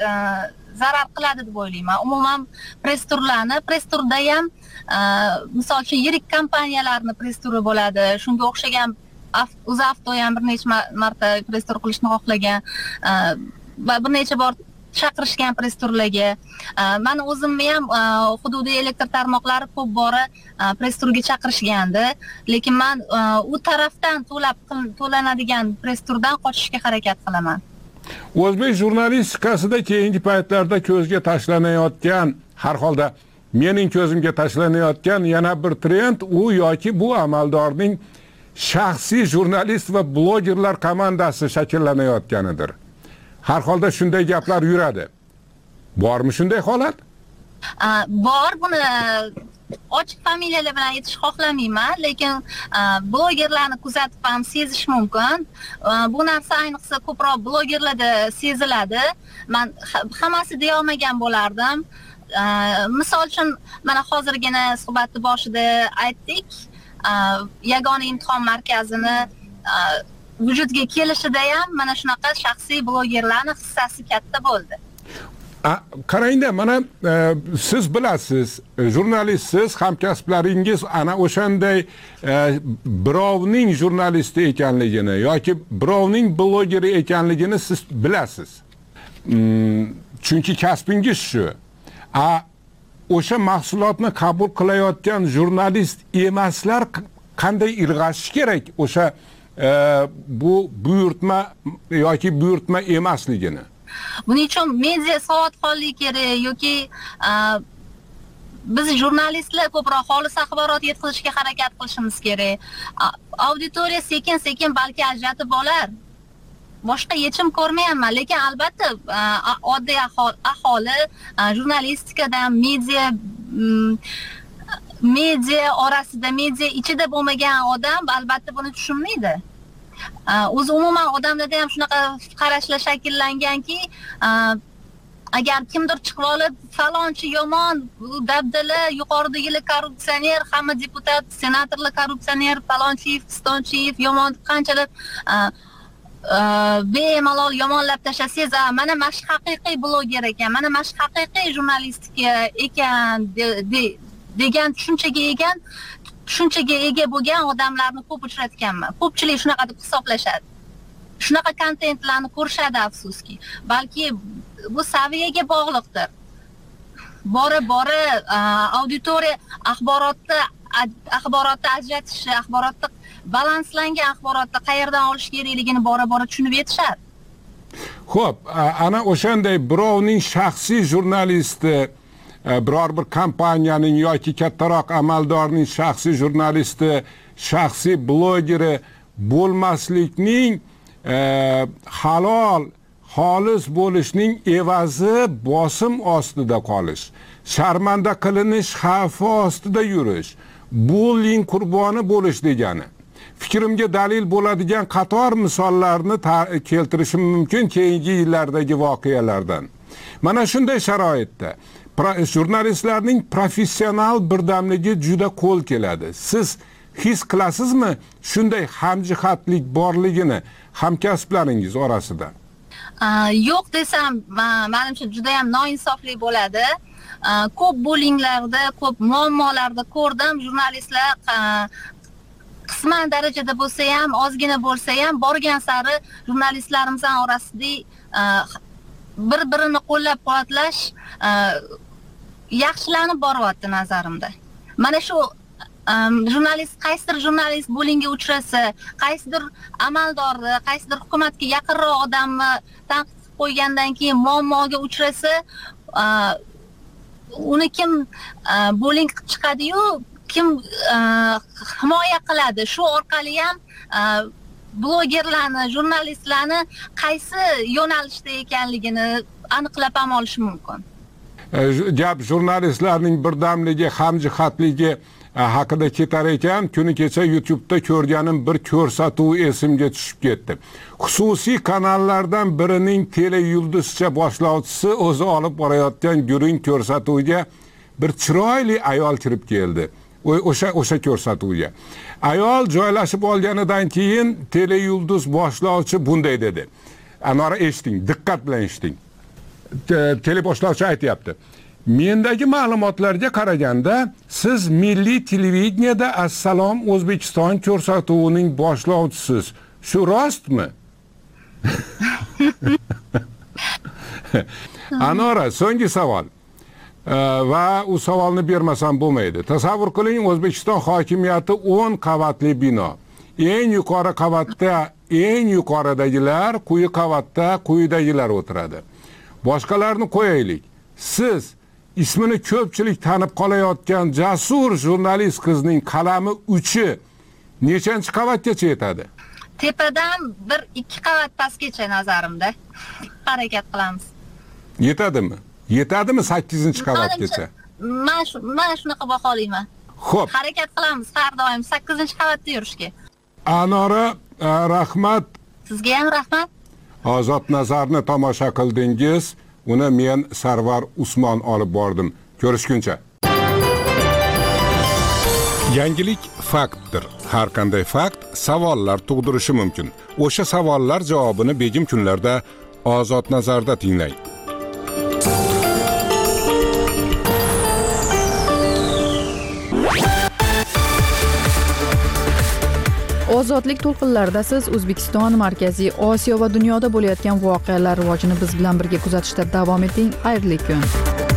qiladi deb o'ylayman. Umuman press turda ham misol uchun yirik kompaniyalarning press turi bo'ladi. Shunga o'xshagan UzAvto ham bir necha marta press tur qilishni xohlagan va bir necha bor chaqirishgan press turlarga. Men o'zimni ham hududiy elektr tarmoqlari ko'p bora press turga chaqirishgandi, lekin men u tarafdan to'lanadigan press turdan qochishga harakat qilaman. O'zbek jurnalistikasida keyingi paytlarda ko'zga tashlanayotgan, har holda mening ko'zimga tashlanayotgan yana bir trend u yoki bu amaldorning shaxsiy jurnalist va blogerlar komandasi shakllanayotganidir. Har holda shunday gaplar yuradi. Bormi shunday holat? Bor, buni ochiq familiyalar bilan aytish xohlamayman, lekin blogerlarni kuzatib ham sezish mumkin. Bu narsa ayniqsa ko'proq blogerlarda seziladi. Men hammasi deya olmagan bo'lardim. Misol uchun mana hozirgina suhbatni boshida aytdik, yagona imtihon markazini vujudga kelishida ham mana shunaqa shaxsiy blogerlarning hissasi katta bo'ldi. Qarangda, mana siz bilasiz, jurnalistsiz, hamkasblaringiz ana o'shanday birovning jurnalisti ekanligini yoki birovning blogeri ekanligini siz bilasiz. Chunki kasbingiz shu. O'sha mahsulotni qabul qilayotgan jurnalist emaslar qanday irg'ashish kerak o'sha bu buyurtma yoki buyurtma emasligini? Buning uchun media savodxonlik kerak yoki biz jurnalistlar ko'proq xolis axborot yetkazishga harakat qilishimiz kerak. Auditoriya sekin-sekin balki ajratib olar. Boshqa yechim ko'rmayapman, lekin albatta oddiy aholi jurnalistikadan media orasida, media ichida bo'lmagan odam albatta buni tushunmaydi. O'zi umuman odamlarda ham shunaqa qarashlar shakllanganki, agar kimdir chiqib olib falonchi yomon, dabdala, yuqoridagilar korrupsioner, hamma deputat, senatorlar korrupsioner, falonchiyev, pistonchiyev yomon qanchalar bemalol yomonlab tashlasangiz, mana mash haqiqiy bloger ekan, mana mash haqiqiy jurnalistika ekan degan tushunchaga ega bo'lgan odamlarni ko'p uchratganman. Ko'pchilik shunaqa deb hisoblashadi. Shunaqa kontentlarni ko'rishadi, afsuski. Balki bu saviyaga bog'liqdir. Bora auditoriya axborotni ajratishi, axborotni balanslangan axborotni qayerdan olish kerakligini bora tushunib yetishadi. Xo'p, ana o'shanday birovning shaxsiy jurnalisti, biror bir kompaniyaning yoki kattaroq amaldorning shaxsiy jurnalisti, shaxsiy blogeri bo'lmaslikning halol, xolis bo'lishning evazi bosim ostida qolish, sharmanda qilinish xavfi ostida yurish, bullying qurboni bo'lish degani. Fikrimga dalil bo'ladigan qator misollarni keltirishim mumkin keyingi yillardagi voqealardan. Mana shunday sharoitda jurnalistlarning professional birdamligi juda qo'l keladi. Siz his qilasizmi shunday hamjihatlik borligini hamkasblaringiz orasida? Yo'q desam, menimcha juda ham noinsofli bo'ladi. Ko'p bullyinglarda, ko'p muammolarda ko'rdim. Jurnalistlar qisman darajada bo'lsa ham, ozgina bo'lsa ham borgan sari jurnalistlarimizning orasida bir-birini qo'llab-quvvatlash yaxshilanib boryapti nazarimda. Mana shu qaysidir jurnalist bullyingga uchrasa, qaysidir amaldorni, qaysidir hukumatga yaqinroq odamni tanqid qilib qo'ygandan keyin muammoga uchrasa, uni kim bullying qilib chiqadi-yu, kim himoya qiladi. Shu orqali ham blogerlarni, jurnalistlarni qaysi yo'nalishda ekanligini aniqlab ham olish mumkin. Gap jurnalistlarning birdamligi, hamjihatligi haqida ketar ekan, kuni kecha YouTube'da ko'rganim bir ko'rsatuv esimga tushib ketdi. Xususiy kanallardan birining teleyulduzcha boshlovchisi o'zi olib borayotgan gurung ko'rsatuviga bir chiroyli ayol kirib keldi. O'sha ko'rsatuvga. Ayol joylashib olganidan keyin teleyulduz boshlovchi bunday dedi. Anora eshiting, diqqat bilan eshiting. Teleboshlovchi aytayapti. Mendagi ma'lumotlarga qaraganda siz Milliy televideniyada Assalom O'zbekiston ko'rsatuvining boshlovchisiz. Shu rostmi? Anora, so'nggi savol. Va u savolni bermasam bo'lmaydi. Tasavvur qiling, O'zbekiston hokimiyati 10 qavatli bino. Eng yuqori qavatda eng yuqoridagilar, quyi qavatda quyidagilar o'tiradi. Boshqalarni qo'yaylik. Siz ismini ko'pchilik tanib qolayotgan jasur jurnalist qizning qalami uchi nechanchi qavatgacha yetadi? Tepadan 1-2 qavat pastgacha nazarimda harakat qilamiz. Yetadimi? Yetadimi 8-qavatgacha? men shunaqa baholayman. Xo'p. Harakat qilamiz har doim 8-qavatda yurishga. Anora, rahmat. Sizga ham rahmat. Ozod nazarni tomosha qildingiz. Uni men Sarvar Usmon olib bordim. Ko'rishguncha. Yangilik faktdir. Har qanday fakt savollar tug'dirishi mumkin. O'sha savollar javobini begim kunlarda Ozod nazarda tinglang. Ozodlik to'lqinlarida siz O'zbekiston, Markaziy Osiyo va dunyoda bo'layotgan voqealar rivojini biz bilan birga kuzatishda davom eting. Xayrli kun.